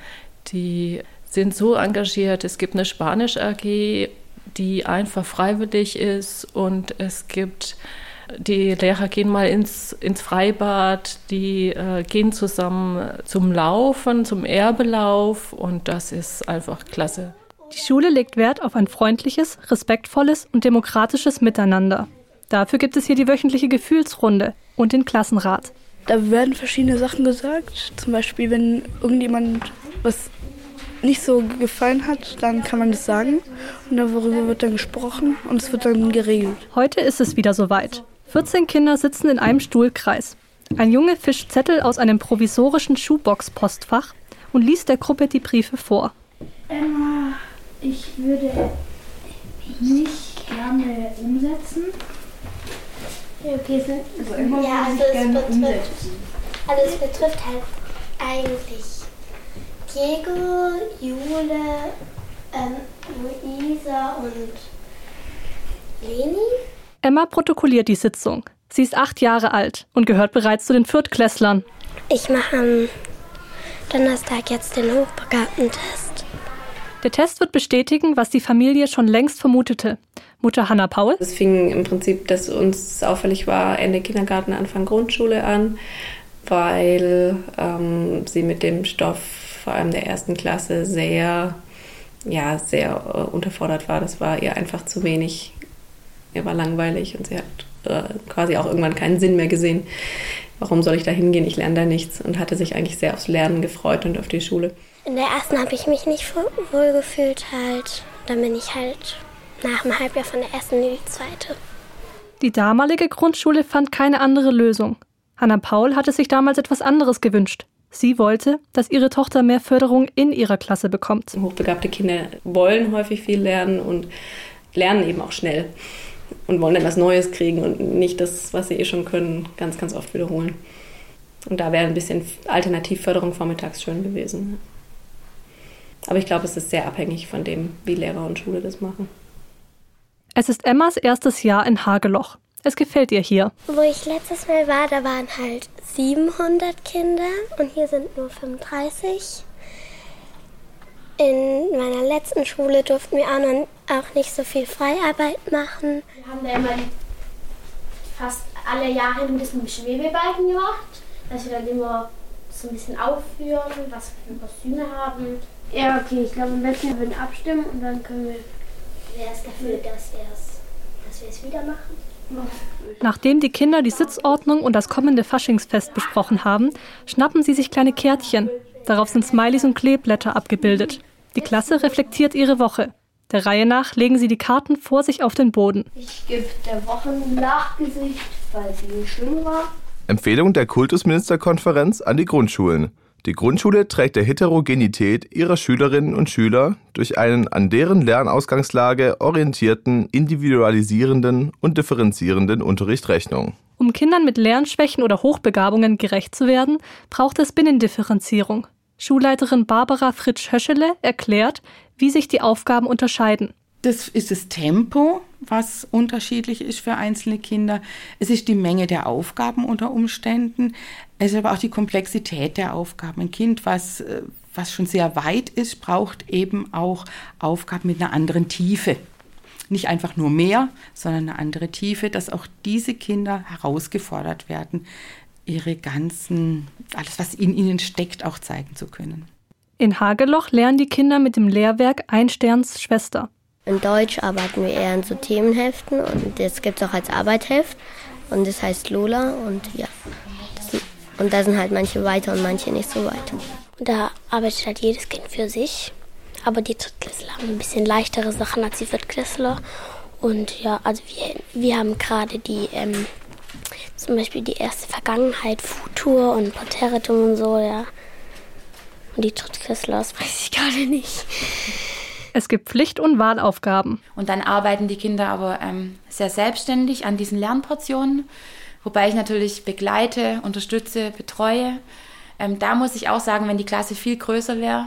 Die sind so engagiert. Es gibt eine Spanisch-A G, die einfach freiwillig ist und es gibt, die Lehrer gehen mal ins, ins Freibad, die äh, gehen zusammen zum Laufen, zum Erbelauf und das ist einfach klasse. Die Schule legt Wert auf ein freundliches, respektvolles und demokratisches Miteinander. Dafür gibt es hier die wöchentliche Gefühlsrunde und den Klassenrat. Da werden verschiedene Sachen gesagt. Zum Beispiel, wenn irgendjemand was nicht so gefallen hat, dann kann man das sagen. Und darüber wird dann gesprochen und es wird dann geregelt. Heute ist es wieder soweit. vierzehn Kinder sitzen in einem Stuhlkreis. Ein Junge fischt Zettel aus einem provisorischen Schuhbox-Postfach und liest der Gruppe die Briefe vor. Emma, ich würde nicht gerne umsetzen. Okay, so, Also immer ja, würde also ich es gerne betrifft, umsetzen. also es betrifft halt eigentlich Diego, Jule, ähm, Luisa und Leni. Emma protokolliert die Sitzung. Sie ist acht Jahre alt und gehört bereits zu den Viertklässlern. Ich mache am Donnerstag jetzt den Hochbegabtentest. Der Test wird bestätigen, was die Familie schon längst vermutete. Mutter Hanna Paul. Es fing im Prinzip, dass uns auffällig war, Ende Kindergarten, Anfang Grundschule an, weil ähm, sie mit dem Stoff vor allem der ersten Klasse sehr, ja, sehr äh, unterfordert war. Das war ihr einfach zu wenig. Ihr war langweilig und sie hat äh, quasi auch irgendwann keinen Sinn mehr gesehen. Warum soll ich da hingehen? Ich lerne da nichts. Und hatte sich eigentlich sehr aufs Lernen gefreut und auf die Schule. In der ersten habe ich mich nicht wohl gefühlt halt. Dann bin ich halt nach dem Halbjahr von der ersten in die zweite. Die damalige Grundschule fand keine andere Lösung. Hanna Paul hatte sich damals etwas anderes gewünscht. Sie wollte, dass ihre Tochter mehr Förderung in ihrer Klasse bekommt. Hochbegabte Kinder wollen häufig viel lernen und lernen eben auch schnell und wollen dann was Neues kriegen und nicht das, was sie eh schon können, ganz, ganz oft wiederholen. Und da wäre ein bisschen Alternativförderung vormittags schön gewesen. Aber ich glaube, es ist sehr abhängig von dem, wie Lehrer und Schule das machen. Es ist Emmas erstes Jahr in Hageloch. Es gefällt ihr hier. Wo ich letztes Mal war, da waren halt siebenhundert Kinder und hier sind nur fünfunddreißig. In meiner letzten Schule durften wir auch, noch, auch nicht so viel Freiarbeit machen. Wir haben da immer fast alle Jahre ein bisschen Schwebebalken gemacht, dass wir dann immer so ein bisschen aufführen, was wir für Kostüme haben. Ja, okay, ich glaube, am besten würden abstimmen und dann können wir... Wer ist dafür, dass wir es dass wir es wieder machen? Nachdem die Kinder die Sitzordnung und das kommende Faschingsfest besprochen haben, schnappen sie sich kleine Kärtchen. Darauf sind Smileys und Kleeblätter abgebildet. Die Klasse reflektiert ihre Woche. Der Reihe nach legen sie die Karten vor sich auf den Boden. Ich gebe der Woche ein Nachgesicht, weil sie schlimm war. Empfehlung der Kultusministerkonferenz an die Grundschulen. Die Grundschule trägt der Heterogenität ihrer Schülerinnen und Schüler durch einen an deren Lernausgangslage orientierten, individualisierenden und differenzierenden Unterricht Rechnung. Um Kindern mit Lernschwächen oder Hochbegabungen gerecht zu werden, braucht es Binnendifferenzierung. Schulleiterin Barbara Fritsch-Höschele erklärt, wie sich die Aufgaben unterscheiden. Das ist das Tempo, was unterschiedlich ist für einzelne Kinder. Es ist die Menge der Aufgaben unter Umständen. Es ist aber auch die Komplexität der Aufgaben. Ein Kind, was, was schon sehr weit ist, braucht eben auch Aufgaben mit einer anderen Tiefe. Nicht einfach nur mehr, sondern eine andere Tiefe, dass auch diese Kinder herausgefordert werden, ihre ganzen, alles, was in ihnen steckt, auch zeigen zu können. In Hageloch lernen die Kinder mit dem Lehrwerk Einsterns Schwester. In Deutsch arbeiten wir eher in so Themenheften und das gibt es auch als Arbeitheft und das heißt Lola und ja, das, und da sind halt manche weiter und manche nicht so weit. Da arbeitet halt jedes Kind für sich, aber die Drittklässler haben ein bisschen leichtere Sachen als die Viertklässler und ja, also wir, wir haben gerade die, ähm, zum Beispiel die erste Vergangenheit, Futur und Präteritum und so, ja. Und die Drittklässler, das weiß ich gerade nicht. Es gibt Pflicht- und Wahlaufgaben. Und dann arbeiten die Kinder aber ähm, sehr selbstständig an diesen Lernportionen, wobei ich natürlich begleite, unterstütze, betreue. Ähm, da muss ich auch sagen, wenn die Klasse viel größer wäre,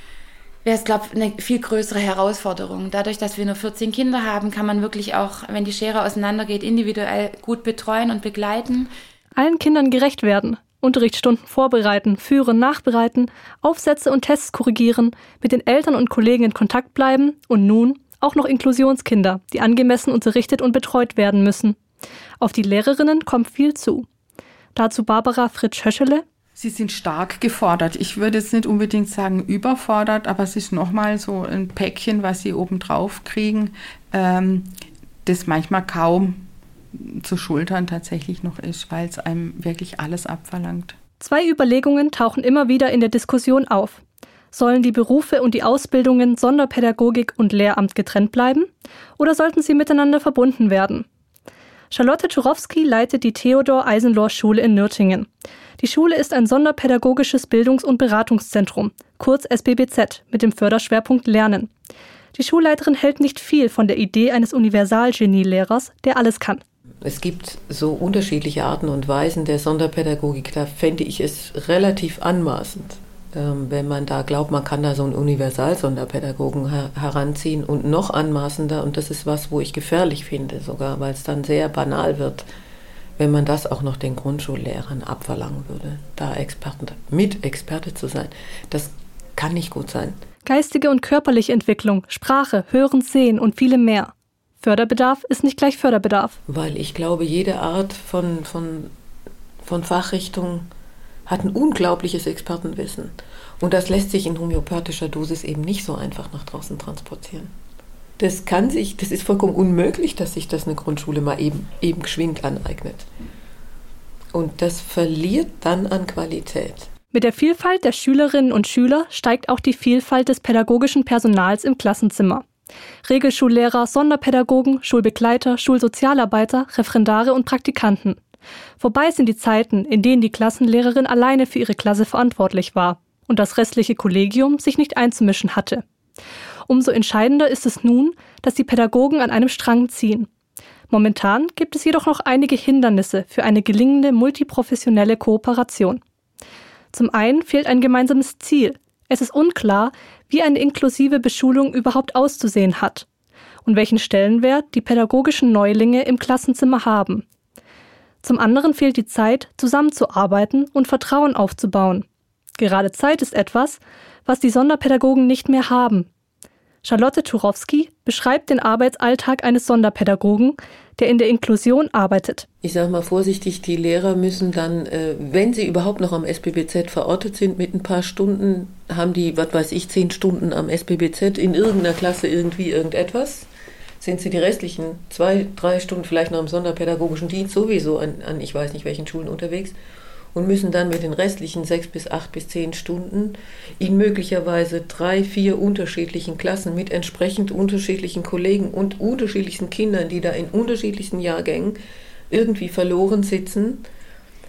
wäre es, glaube ich, eine viel größere Herausforderung. Dadurch, dass wir nur vierzehn Kinder haben, kann man wirklich auch, wenn die Schere auseinandergeht, individuell gut betreuen und begleiten. Allen Kindern gerecht werden. Unterrichtsstunden vorbereiten, führen, nachbereiten, Aufsätze und Tests korrigieren, mit den Eltern und Kollegen in Kontakt bleiben und nun auch noch Inklusionskinder, die angemessen unterrichtet und betreut werden müssen. Auf die Lehrerinnen kommt viel zu. Dazu Barbara Fritsch-Höschele. Sie sind stark gefordert. Ich würde jetzt nicht unbedingt sagen überfordert, aber es ist nochmal so ein Päckchen, was sie obendrauf kriegen, ähm, das manchmal kaum zu schultern tatsächlich noch ist, weil es einem wirklich alles abverlangt. Zwei Überlegungen tauchen immer wieder in der Diskussion auf. Sollen die Berufe und die Ausbildungen Sonderpädagogik und Lehramt getrennt bleiben oder sollten sie miteinander verbunden werden? Charlotte Turowski leitet die Theodor-Eisenlohr-Schule in Nürtingen. Die Schule ist ein sonderpädagogisches Bildungs- und Beratungszentrum, kurz S B B Z, mit dem Förderschwerpunkt Lernen. Die Schulleiterin hält nicht viel von der Idee eines Universalgenie-Lehrers, der alles kann. Es gibt so unterschiedliche Arten und Weisen der Sonderpädagogik. Da fände ich es relativ anmaßend, ähm, wenn man da glaubt, man kann da so einen Universal-Sonderpädagogen her- heranziehen. Und noch anmaßender, und das ist was, wo ich gefährlich finde sogar, weil es dann sehr banal wird, wenn man das auch noch den Grundschullehrern abverlangen würde, da Experten, mit Experte zu sein. Das kann nicht gut sein. Geistige und körperliche Entwicklung, Sprache, Hören, Sehen und viele mehr. Förderbedarf ist nicht gleich Förderbedarf. Weil ich glaube, jede Art von, von, von Fachrichtung hat ein unglaubliches Expertenwissen. Und das lässt sich in homöopathischer Dosis eben nicht so einfach nach draußen transportieren. Das kann sich, das ist vollkommen unmöglich, dass sich das eine Grundschule mal eben, eben geschwind aneignet. Und das verliert dann an Qualität. Mit der Vielfalt der Schülerinnen und Schüler steigt auch die Vielfalt des pädagogischen Personals im Klassenzimmer. Regelschullehrer, Sonderpädagogen, Schulbegleiter, Schulsozialarbeiter, Referendare und Praktikanten. Vorbei sind die Zeiten, in denen die Klassenlehrerin alleine für ihre Klasse verantwortlich war und das restliche Kollegium sich nicht einzumischen hatte. Umso entscheidender ist es nun, dass die Pädagogen an einem Strang ziehen. Momentan gibt es jedoch noch einige Hindernisse für eine gelingende multiprofessionelle Kooperation. Zum einen fehlt ein gemeinsames Ziel. Es ist unklar, wie eine inklusive Beschulung überhaupt auszusehen hat und welchen Stellenwert die pädagogischen Neulinge im Klassenzimmer haben. Zum anderen fehlt die Zeit, zusammenzuarbeiten und Vertrauen aufzubauen. Gerade Zeit ist etwas, was die Sonderpädagogen nicht mehr haben. Charlotte Turowski beschreibt den Arbeitsalltag eines Sonderpädagogen, der in der Inklusion arbeitet. Ich sage mal vorsichtig, die Lehrer müssen dann, äh, wenn sie überhaupt noch am S B B Z verortet sind, mit ein paar Stunden, haben die, was weiß ich, zehn Stunden am S B B Z in irgendeiner Klasse irgendwie irgendetwas. Sind sie die restlichen zwei, drei Stunden vielleicht noch im sonderpädagogischen Dienst sowieso an, an ich weiß nicht welchen Schulen unterwegs und müssen dann mit den restlichen sechs bis acht bis zehn Stunden in möglicherweise drei, vier unterschiedlichen Klassen mit entsprechend unterschiedlichen Kollegen und unterschiedlichsten Kindern, die da in unterschiedlichsten Jahrgängen irgendwie verloren sitzen,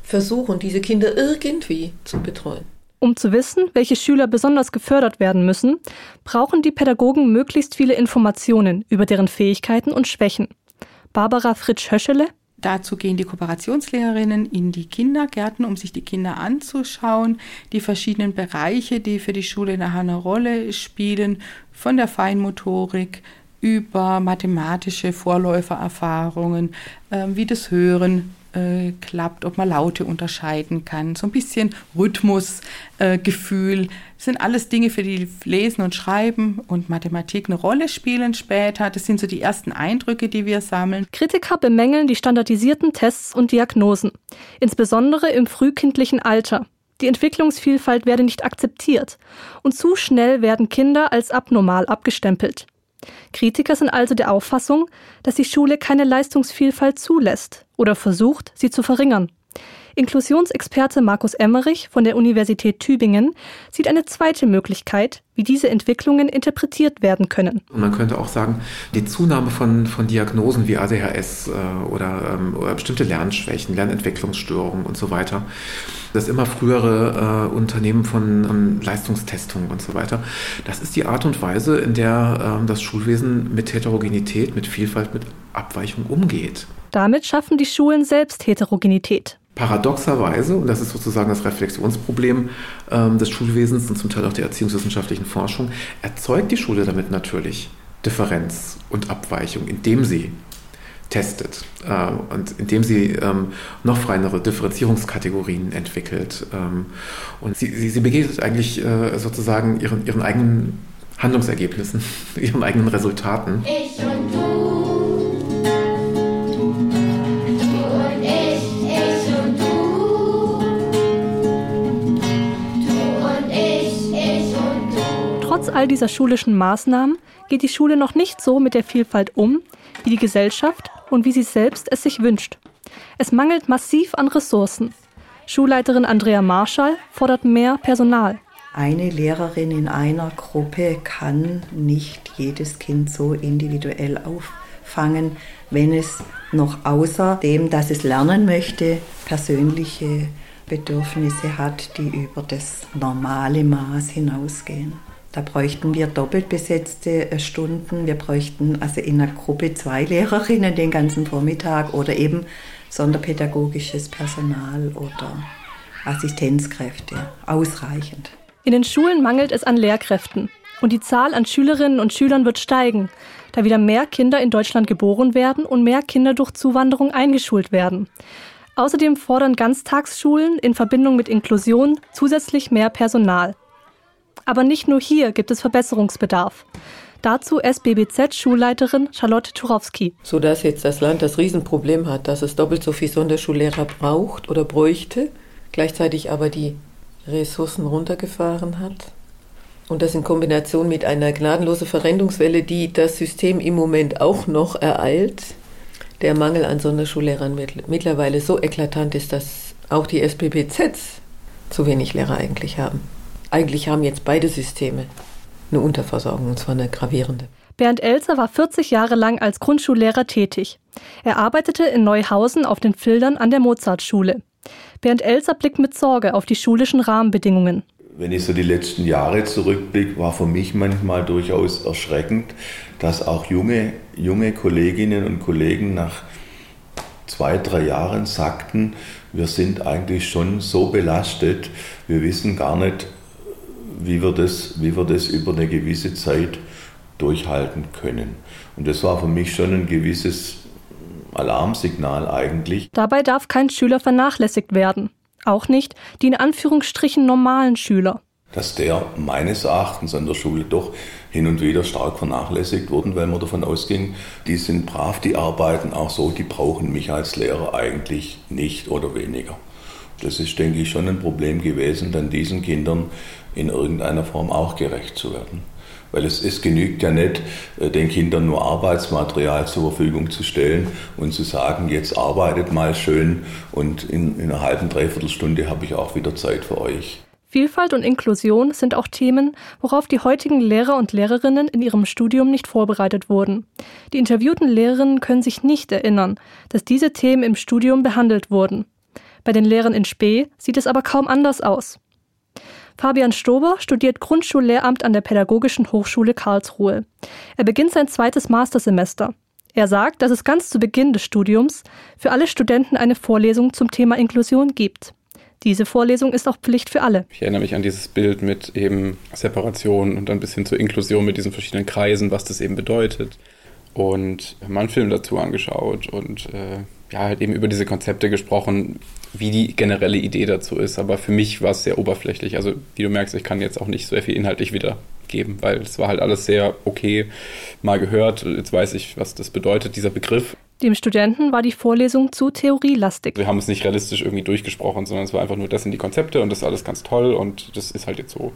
versuchen, diese Kinder irgendwie zu betreuen. Um zu wissen, welche Schüler besonders gefördert werden müssen, brauchen die Pädagogen möglichst viele Informationen über deren Fähigkeiten und Schwächen. Barbara Fritsch-Höschele. Dazu gehen die Kooperationslehrerinnen in die Kindergärten, um sich die Kinder anzuschauen, die verschiedenen Bereiche, die für die Schule nachher eine Rolle spielen, von der Feinmotorik über mathematische Vorläufererfahrungen, äh, wie das Hören äh, klappt, ob man Laute unterscheiden kann, so ein bisschen Rhythmusgefühl. Äh, das sind alles Dinge, für die Lesen und Schreiben und Mathematik eine Rolle spielen später. Das sind so die ersten Eindrücke, die wir sammeln. Kritiker bemängeln die standardisierten Tests und Diagnosen, insbesondere im frühkindlichen Alter. Die Entwicklungsvielfalt werde nicht akzeptiert und zu schnell werden Kinder als abnormal abgestempelt. Kritiker sind also der Auffassung, dass die Schule keine Leistungsvielfalt zulässt oder versucht, sie zu verringern. Inklusionsexperte Markus Emmerich von der Universität Tübingen sieht eine zweite Möglichkeit, wie diese Entwicklungen interpretiert werden können. Und man könnte auch sagen, die Zunahme von, von Diagnosen wie A D H S äh, oder, ähm, oder bestimmte Lernschwächen, Lernentwicklungsstörungen und so weiter, das immer frühere äh, Unternehmen von ähm, Leistungstestungen und so weiter, das ist die Art und Weise, in der ähm, das Schulwesen mit Heterogenität, mit Vielfalt, mit Abweichung umgeht. Damit schaffen die Schulen selbst Heterogenität. Paradoxerweise, und das ist sozusagen das Reflexionsproblem ähm, des Schulwesens und zum Teil auch der erziehungswissenschaftlichen Forschung, erzeugt die Schule damit natürlich Differenz und Abweichung, indem sie testet äh, und indem sie ähm, noch freiere Differenzierungskategorien entwickelt. Ähm, und sie, sie, sie begegnet eigentlich äh, sozusagen ihren, ihren eigenen Handlungsergebnissen, ihren eigenen Resultaten. Ich und du. Trotz all dieser schulischen Maßnahmen geht die Schule noch nicht so mit der Vielfalt um, wie die Gesellschaft und wie sie selbst es sich wünscht. Es mangelt massiv an Ressourcen. Schulleiterin Andrea Marschall fordert mehr Personal. Eine Lehrerin in einer Gruppe kann nicht jedes Kind so individuell auffangen, wenn es noch außer dem, dass es lernen möchte, persönliche Bedürfnisse hat, die über das normale Maß hinausgehen. Da bräuchten wir doppelt besetzte Stunden. Wir bräuchten also in einer Gruppe zwei Lehrerinnen den ganzen Vormittag oder eben sonderpädagogisches Personal oder Assistenzkräfte. Ausreichend. In den Schulen mangelt es an Lehrkräften. Und die Zahl an Schülerinnen und Schülern wird steigen, da wieder mehr Kinder in Deutschland geboren werden und mehr Kinder durch Zuwanderung eingeschult werden. Außerdem fordern Ganztagsschulen in Verbindung mit Inklusion zusätzlich mehr Personal. Aber nicht nur hier gibt es Verbesserungsbedarf. Dazu S B B Z-Schulleiterin Charlotte Turowski. Sodass jetzt das Land das Riesenproblem hat, dass es doppelt so viel Sonderschullehrer braucht oder bräuchte, gleichzeitig aber die Ressourcen runtergefahren hat. Und das in Kombination mit einer gnadenlosen Verrenntungswelle, die das System im Moment auch noch ereilt, der Mangel an Sonderschullehrern mittlerweile so eklatant ist, dass auch die S B B Zs zu wenig Lehrer eigentlich haben. Eigentlich haben jetzt beide Systeme eine Unterversorgung, und zwar eine gravierende. Bernd Elzer war vierzig Jahre lang als Grundschullehrer tätig. Er arbeitete in Neuhausen auf den Fildern an der Mozartschule. Bernd Elzer blickt mit Sorge auf die schulischen Rahmenbedingungen. Wenn ich so die letzten Jahre zurückblicke, war für mich manchmal durchaus erschreckend, dass auch junge, junge Kolleginnen und Kollegen nach zwei, drei Jahren sagten, wir sind eigentlich schon so belastet, wir wissen gar nicht, wie wir das, wie wir das über eine gewisse Zeit durchhalten können. Und das war für mich schon ein gewisses Alarmsignal eigentlich. Dabei darf kein Schüler vernachlässigt werden. Auch nicht die in Anführungsstrichen normalen Schüler. Dass der meines Erachtens an der Schule doch hin und wieder stark vernachlässigt wurden, weil man davon ausging, die sind brav, die arbeiten auch so, die brauchen mich als Lehrer eigentlich nicht oder weniger. Das ist, denke ich, schon ein Problem gewesen, dann diesen Kindern in irgendeiner Form auch gerecht zu werden. Weil es, es genügt ja nicht, den Kindern nur Arbeitsmaterial zur Verfügung zu stellen und zu sagen, jetzt arbeitet mal schön und in, in einer halben, dreiviertel Stunde habe ich auch wieder Zeit für euch. Vielfalt und Inklusion sind auch Themen, worauf die heutigen Lehrer und Lehrerinnen in ihrem Studium nicht vorbereitet wurden. Die interviewten Lehrerinnen können sich nicht erinnern, dass diese Themen im Studium behandelt wurden. Bei den Lehrern in Spee sieht es aber kaum anders aus. Fabian Stober studiert Grundschullehramt an der Pädagogischen Hochschule Karlsruhe. Er beginnt sein zweites Mastersemester. Er sagt, dass es ganz zu Beginn des Studiums für alle Studenten eine Vorlesung zum Thema Inklusion gibt. Diese Vorlesung ist auch Pflicht für alle. Ich erinnere mich an dieses Bild mit eben Separation und dann bis hin zur Inklusion mit diesen verschiedenen Kreisen, was das eben bedeutet. Und mal einen Film dazu angeschaut und äh, ja, halt eben über diese Konzepte gesprochen, wie die generelle Idee dazu ist. Aber für mich war es sehr oberflächlich. Also wie du merkst, ich kann jetzt auch nicht so viel inhaltlich wiedergeben, weil es war halt alles sehr okay, mal gehört. Jetzt weiß ich, was das bedeutet, dieser Begriff. Dem Studenten war die Vorlesung zu theorielastig. Wir haben es nicht realistisch irgendwie durchgesprochen, sondern es war einfach nur, das sind die Konzepte und das ist alles ganz toll und das ist halt jetzt so.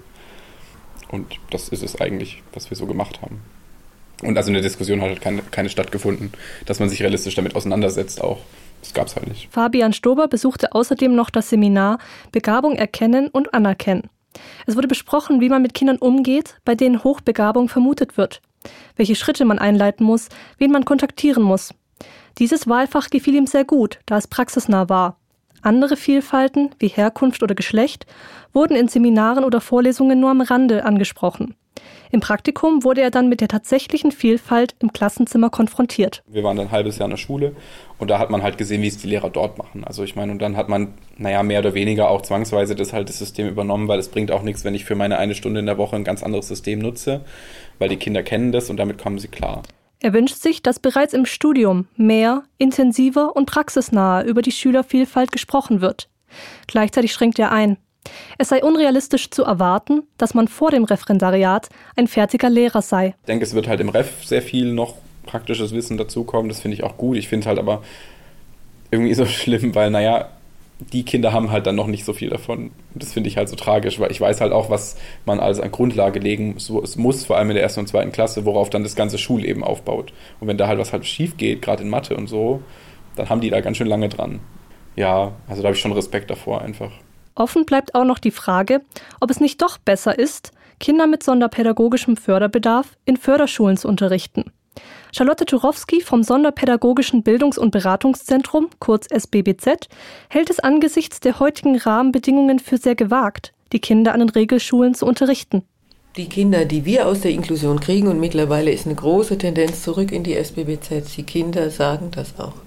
Und das ist es eigentlich, was wir so gemacht haben. Und also eine Diskussion hat halt keine, keine stattgefunden, dass man sich realistisch damit auseinandersetzt auch. Das gab es halt nicht. Fabian Stober besuchte außerdem noch das Seminar Begabung erkennen und anerkennen. Es wurde besprochen, wie man mit Kindern umgeht, bei denen Hochbegabung vermutet wird, welche Schritte man einleiten muss, wen man kontaktieren muss. Dieses Wahlfach gefiel ihm sehr gut, da es praxisnah war. Andere Vielfalten, wie Herkunft oder Geschlecht, wurden in Seminaren oder Vorlesungen nur am Rande angesprochen. Im Praktikum wurde er dann mit der tatsächlichen Vielfalt im Klassenzimmer konfrontiert. Wir waren dann ein halbes Jahr in der Schule und da hat man halt gesehen, wie es die Lehrer dort machen. Also ich meine, und dann hat man, naja, mehr oder weniger auch zwangsweise das halt das System übernommen, weil es bringt auch nichts, wenn ich für meine eine Stunde in der Woche ein ganz anderes System nutze, weil die Kinder kennen das und damit kommen sie klar. Er wünscht sich, dass bereits im Studium mehr, intensiver und praxisnaher über die Schülervielfalt gesprochen wird. Gleichzeitig schränkt er ein. Es sei unrealistisch zu erwarten, dass man vor dem Referendariat ein fertiger Lehrer sei. Ich denke, es wird halt im Ref sehr viel noch praktisches Wissen dazukommen. Das finde ich auch gut. Ich finde es halt aber irgendwie so schlimm, weil, naja, die Kinder haben halt dann noch nicht so viel davon. Und das finde ich halt so tragisch, weil ich weiß halt auch, was man als an Grundlage legen muss, vor allem in der ersten und zweiten Klasse, worauf dann das ganze Schulleben aufbaut. Und wenn da halt was halt schief geht, gerade in Mathe und so, dann haben die da ganz schön lange dran. Ja, also da habe ich schon Respekt davor einfach. Offen bleibt auch noch die Frage, ob es nicht doch besser ist, Kinder mit sonderpädagogischem Förderbedarf in Förderschulen zu unterrichten. Charlotte Turowski vom Sonderpädagogischen Bildungs- und Beratungszentrum, kurz S B B Z, hält es angesichts der heutigen Rahmenbedingungen für sehr gewagt, die Kinder an den Regelschulen zu unterrichten. Die Kinder, die wir aus der Inklusion kriegen, und mittlerweile ist eine große Tendenz zurück in die S B B Z, die Kinder sagen das auch,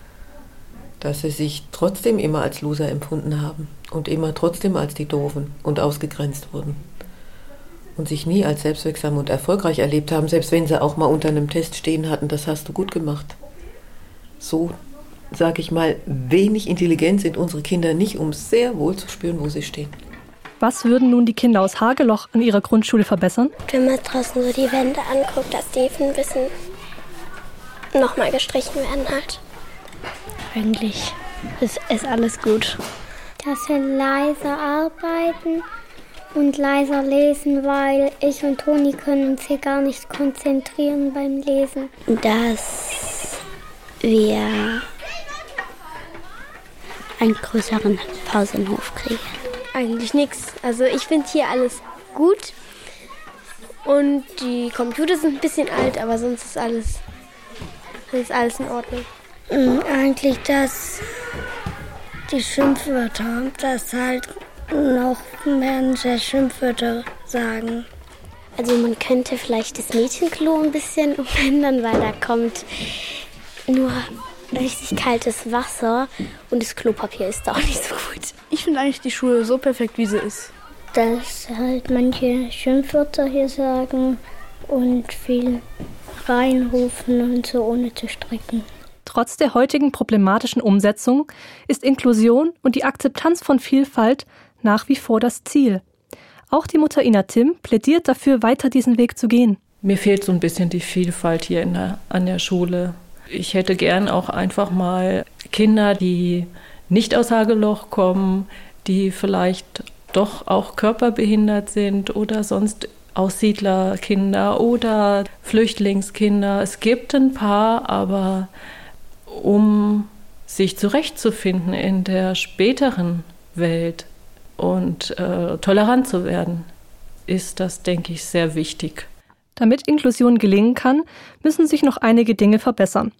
dass sie sich trotzdem immer als Loser empfunden haben und immer trotzdem als die Doofen und ausgegrenzt wurden. Und sich nie als selbstwirksam und erfolgreich erlebt haben, selbst wenn sie auch mal unter einem Test stehen hatten, das hast du gut gemacht. So, sage ich mal, wenig intelligent sind unsere Kinder nicht, um sehr wohl zu spüren, wo sie stehen. Was würden nun die Kinder aus Hageloch an ihrer Grundschule verbessern? Wenn man draußen so die Wände anguckt, dass die ein bisschen nochmal gestrichen werden halt. Eigentlich ist, ist alles gut. Dass wir leiser arbeiten und leiser lesen, weil ich und Toni können uns hier gar nicht konzentrieren beim Lesen. Dass wir einen größeren Pausenhof kriegen. Eigentlich nichts. Also ich finde hier alles gut und die Computer sind ein bisschen alt, aber sonst ist alles, ist alles in Ordnung. Eigentlich, dass die Schimpfwörter, dass halt noch Menschen Schimpfwörter sagen. Also man könnte vielleicht das Mädchenklo ein bisschen umändern, weil da kommt nur richtig kaltes Wasser und das Klopapier ist da auch nicht so gut. Ich finde eigentlich die Schule so perfekt, wie sie ist. Dass halt manche Schimpfwörter hier sagen und viel reinrufen und so ohne zu strecken. Trotz der heutigen problematischen Umsetzung ist Inklusion und die Akzeptanz von Vielfalt nach wie vor das Ziel. Auch die Mutter Ina Timm plädiert dafür, weiter diesen Weg zu gehen. Mir fehlt so ein bisschen die Vielfalt hier in der, an der Schule. Ich hätte gern auch einfach mal Kinder, die nicht aus Hageloch kommen, die vielleicht doch auch körperbehindert sind oder sonst Aussiedlerkinder oder Flüchtlingskinder. Es gibt ein paar, aber um sich zurechtzufinden in der späteren Welt und äh, tolerant zu werden, ist das, denke ich, sehr wichtig. Damit Inklusion gelingen kann, müssen sich noch einige Dinge verbessern.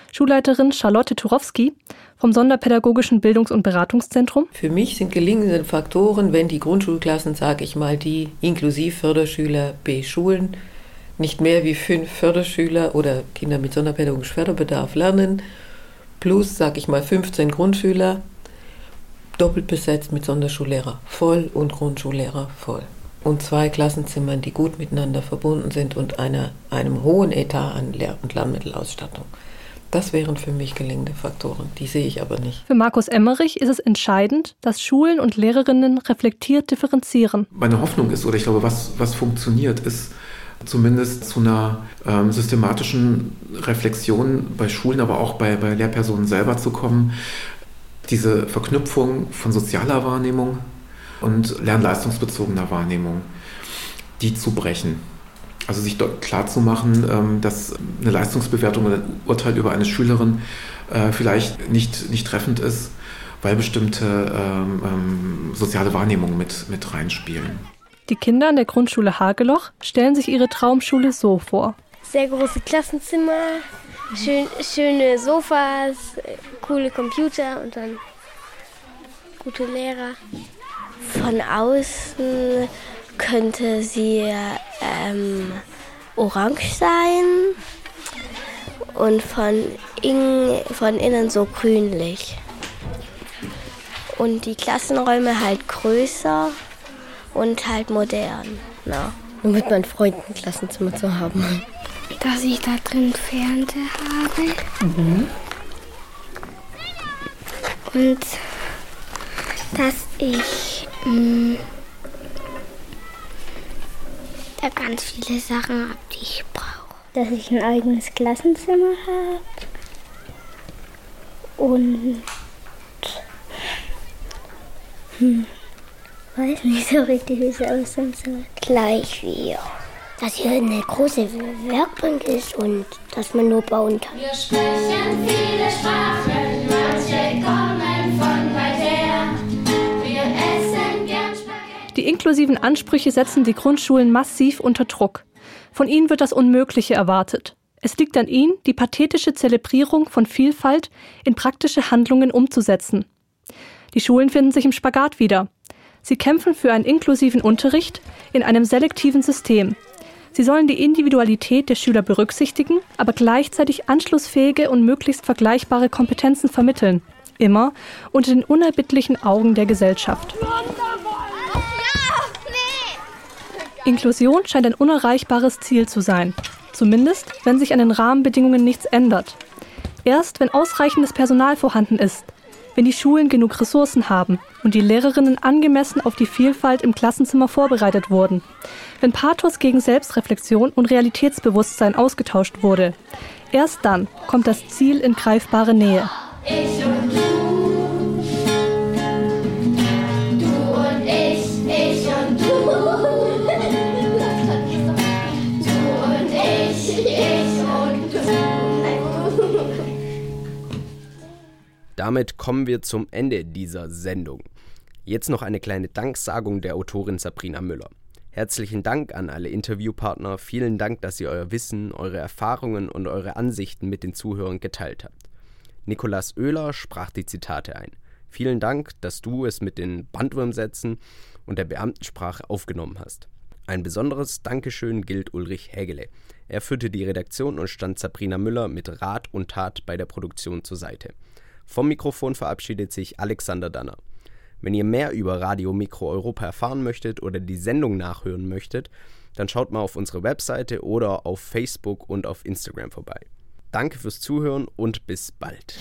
Schulleiterin Charlotte Turowski vom Sonderpädagogischen Bildungs- und Beratungszentrum. Für mich sind gelingende Faktoren, wenn die Grundschulklassen, sage ich mal, die inklusiv Förderschüler beschulen, nicht mehr wie fünf Förderschüler oder Kinder mit sonderpädagogischem Förderbedarf lernen, plus, sage ich mal, fünfzehn Grundschüler, doppelt besetzt mit Sonderschullehrer voll und Grundschullehrer voll. Und zwei Klassenzimmern, die gut miteinander verbunden sind und einer, einem hohen Etat an Lehr- und Lernmittelausstattung. Das wären für mich gelingende Faktoren, die sehe ich aber nicht. Für Markus Emmerich ist es entscheidend, dass Schulen und Lehrerinnen reflektiert differenzieren. Meine Hoffnung ist, oder ich glaube, was, was funktioniert, ist zumindest zu einer ähm, systematischen Reflexion bei Schulen, aber auch bei, bei Lehrpersonen selber zu kommen, diese Verknüpfung von sozialer Wahrnehmung und lernleistungsbezogener Wahrnehmung, die zu brechen. Also sich dort klar zu machen, dass eine Leistungsbewertung oder ein Urteil über eine Schülerin vielleicht nicht, nicht treffend ist, weil bestimmte ähm, ähm, soziale Wahrnehmungen mit, mit reinspielen. Die Kinder an der Grundschule Hageloch stellen sich ihre Traumschule so vor. Sehr große Klassenzimmer, schön, schöne Sofas, coole Computer und dann gute Lehrer. Von außen könnte sie ähm, orange sein und von, in, von innen so grünlich. Und die Klassenräume halt größer und halt modern. Ja. Um mit meinen Freunden ein Klassenzimmer zu haben. Dass ich da drin Fernseher habe. Mhm. Und dass ich mh, da ganz viele Sachen habe, die ich brauche. Dass ich ein eigenes Klassenzimmer habe. Und hm, weiß nicht so richtig, wie es aussehen soll. Gleich wie, dass hier eine große Werkbank ist und dass man nur bauen kann. Wir sprechen viele Sprachen, manche kommen von weit her. Wir essen gern Spaghetti. Die inklusiven Ansprüche setzen die Grundschulen massiv unter Druck. Von ihnen wird das Unmögliche erwartet. Es liegt an ihnen, die pathetische Zelebrierung von Vielfalt in praktische Handlungen umzusetzen. Die Schulen finden sich im Spagat wieder. Sie kämpfen für einen inklusiven Unterricht in einem selektiven System. Sie sollen die Individualität der Schüler berücksichtigen, aber gleichzeitig anschlussfähige und möglichst vergleichbare Kompetenzen vermitteln. Immer unter den unerbittlichen Augen der Gesellschaft. Inklusion scheint ein unerreichbares Ziel zu sein. Zumindest, wenn sich an den Rahmenbedingungen nichts ändert. Erst wenn ausreichendes Personal vorhanden ist, wenn die Schulen genug Ressourcen haben und die Lehrerinnen angemessen auf die Vielfalt im Klassenzimmer vorbereitet wurden, wenn Pathos gegen Selbstreflexion und Realitätsbewusstsein ausgetauscht wurde, erst dann kommt das Ziel in greifbare Nähe. Ich und du, du und ich, ich und du, du und ich, ich und du. Damit kommen wir zum Ende dieser Sendung. Jetzt noch eine kleine Danksagung der Autorin Sabrina Müller. Herzlichen Dank an alle Interviewpartner. Vielen Dank, dass ihr euer Wissen, eure Erfahrungen und eure Ansichten mit den Zuhörern geteilt habt. Nikolaus Oehler sprach die Zitate ein. Vielen Dank, dass du es mit den Bandwurmsätzen und der Beamtensprache aufgenommen hast. Ein besonderes Dankeschön gilt Ulrich Hägele. Er führte die Redaktion und stand Sabrina Müller mit Rat und Tat bei der Produktion zur Seite. Vom Mikrofon verabschiedet sich Alexander Danner. Wenn ihr mehr über Radio Mikro Europa erfahren möchtet oder die Sendung nachhören möchtet, dann schaut mal auf unsere Webseite oder auf Facebook und auf Instagram vorbei. Danke fürs Zuhören und bis bald.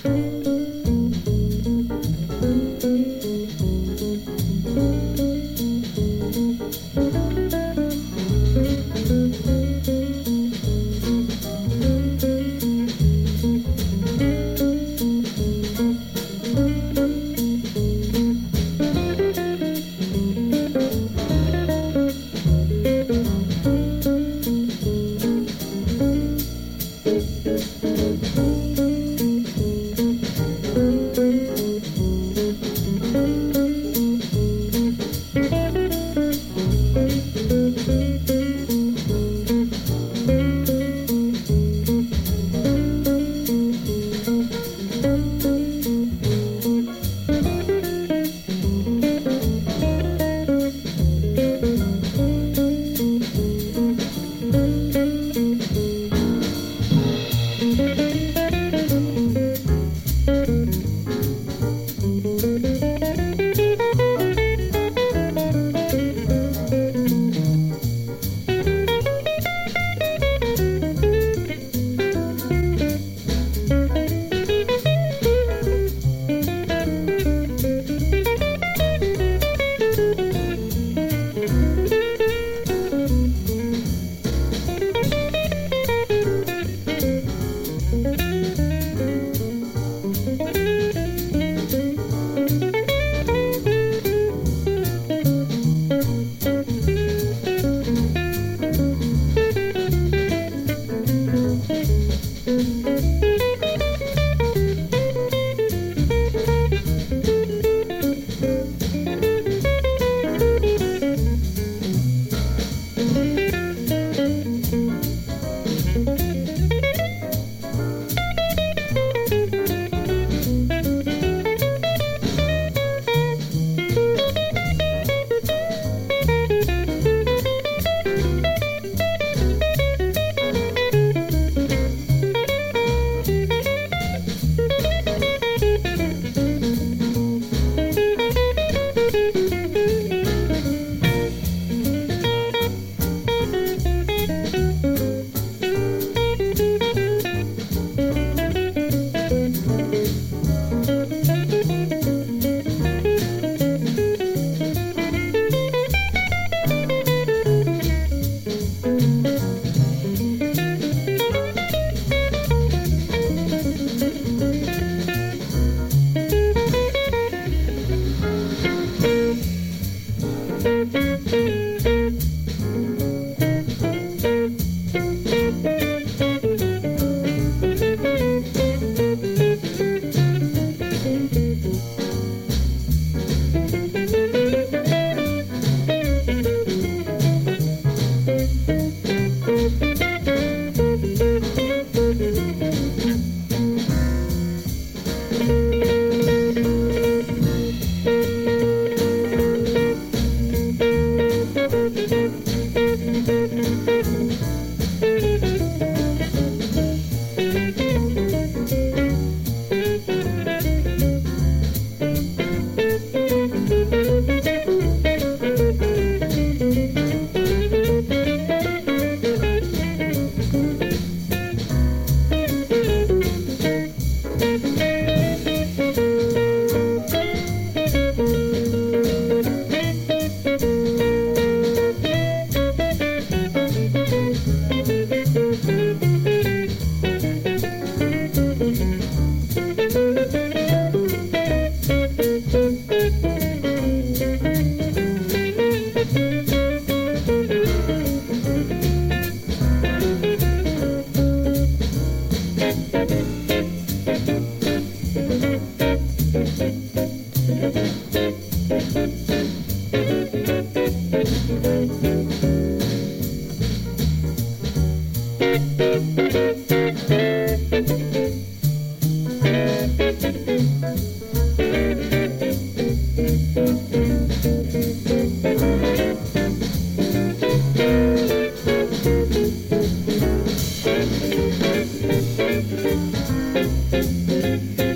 Musik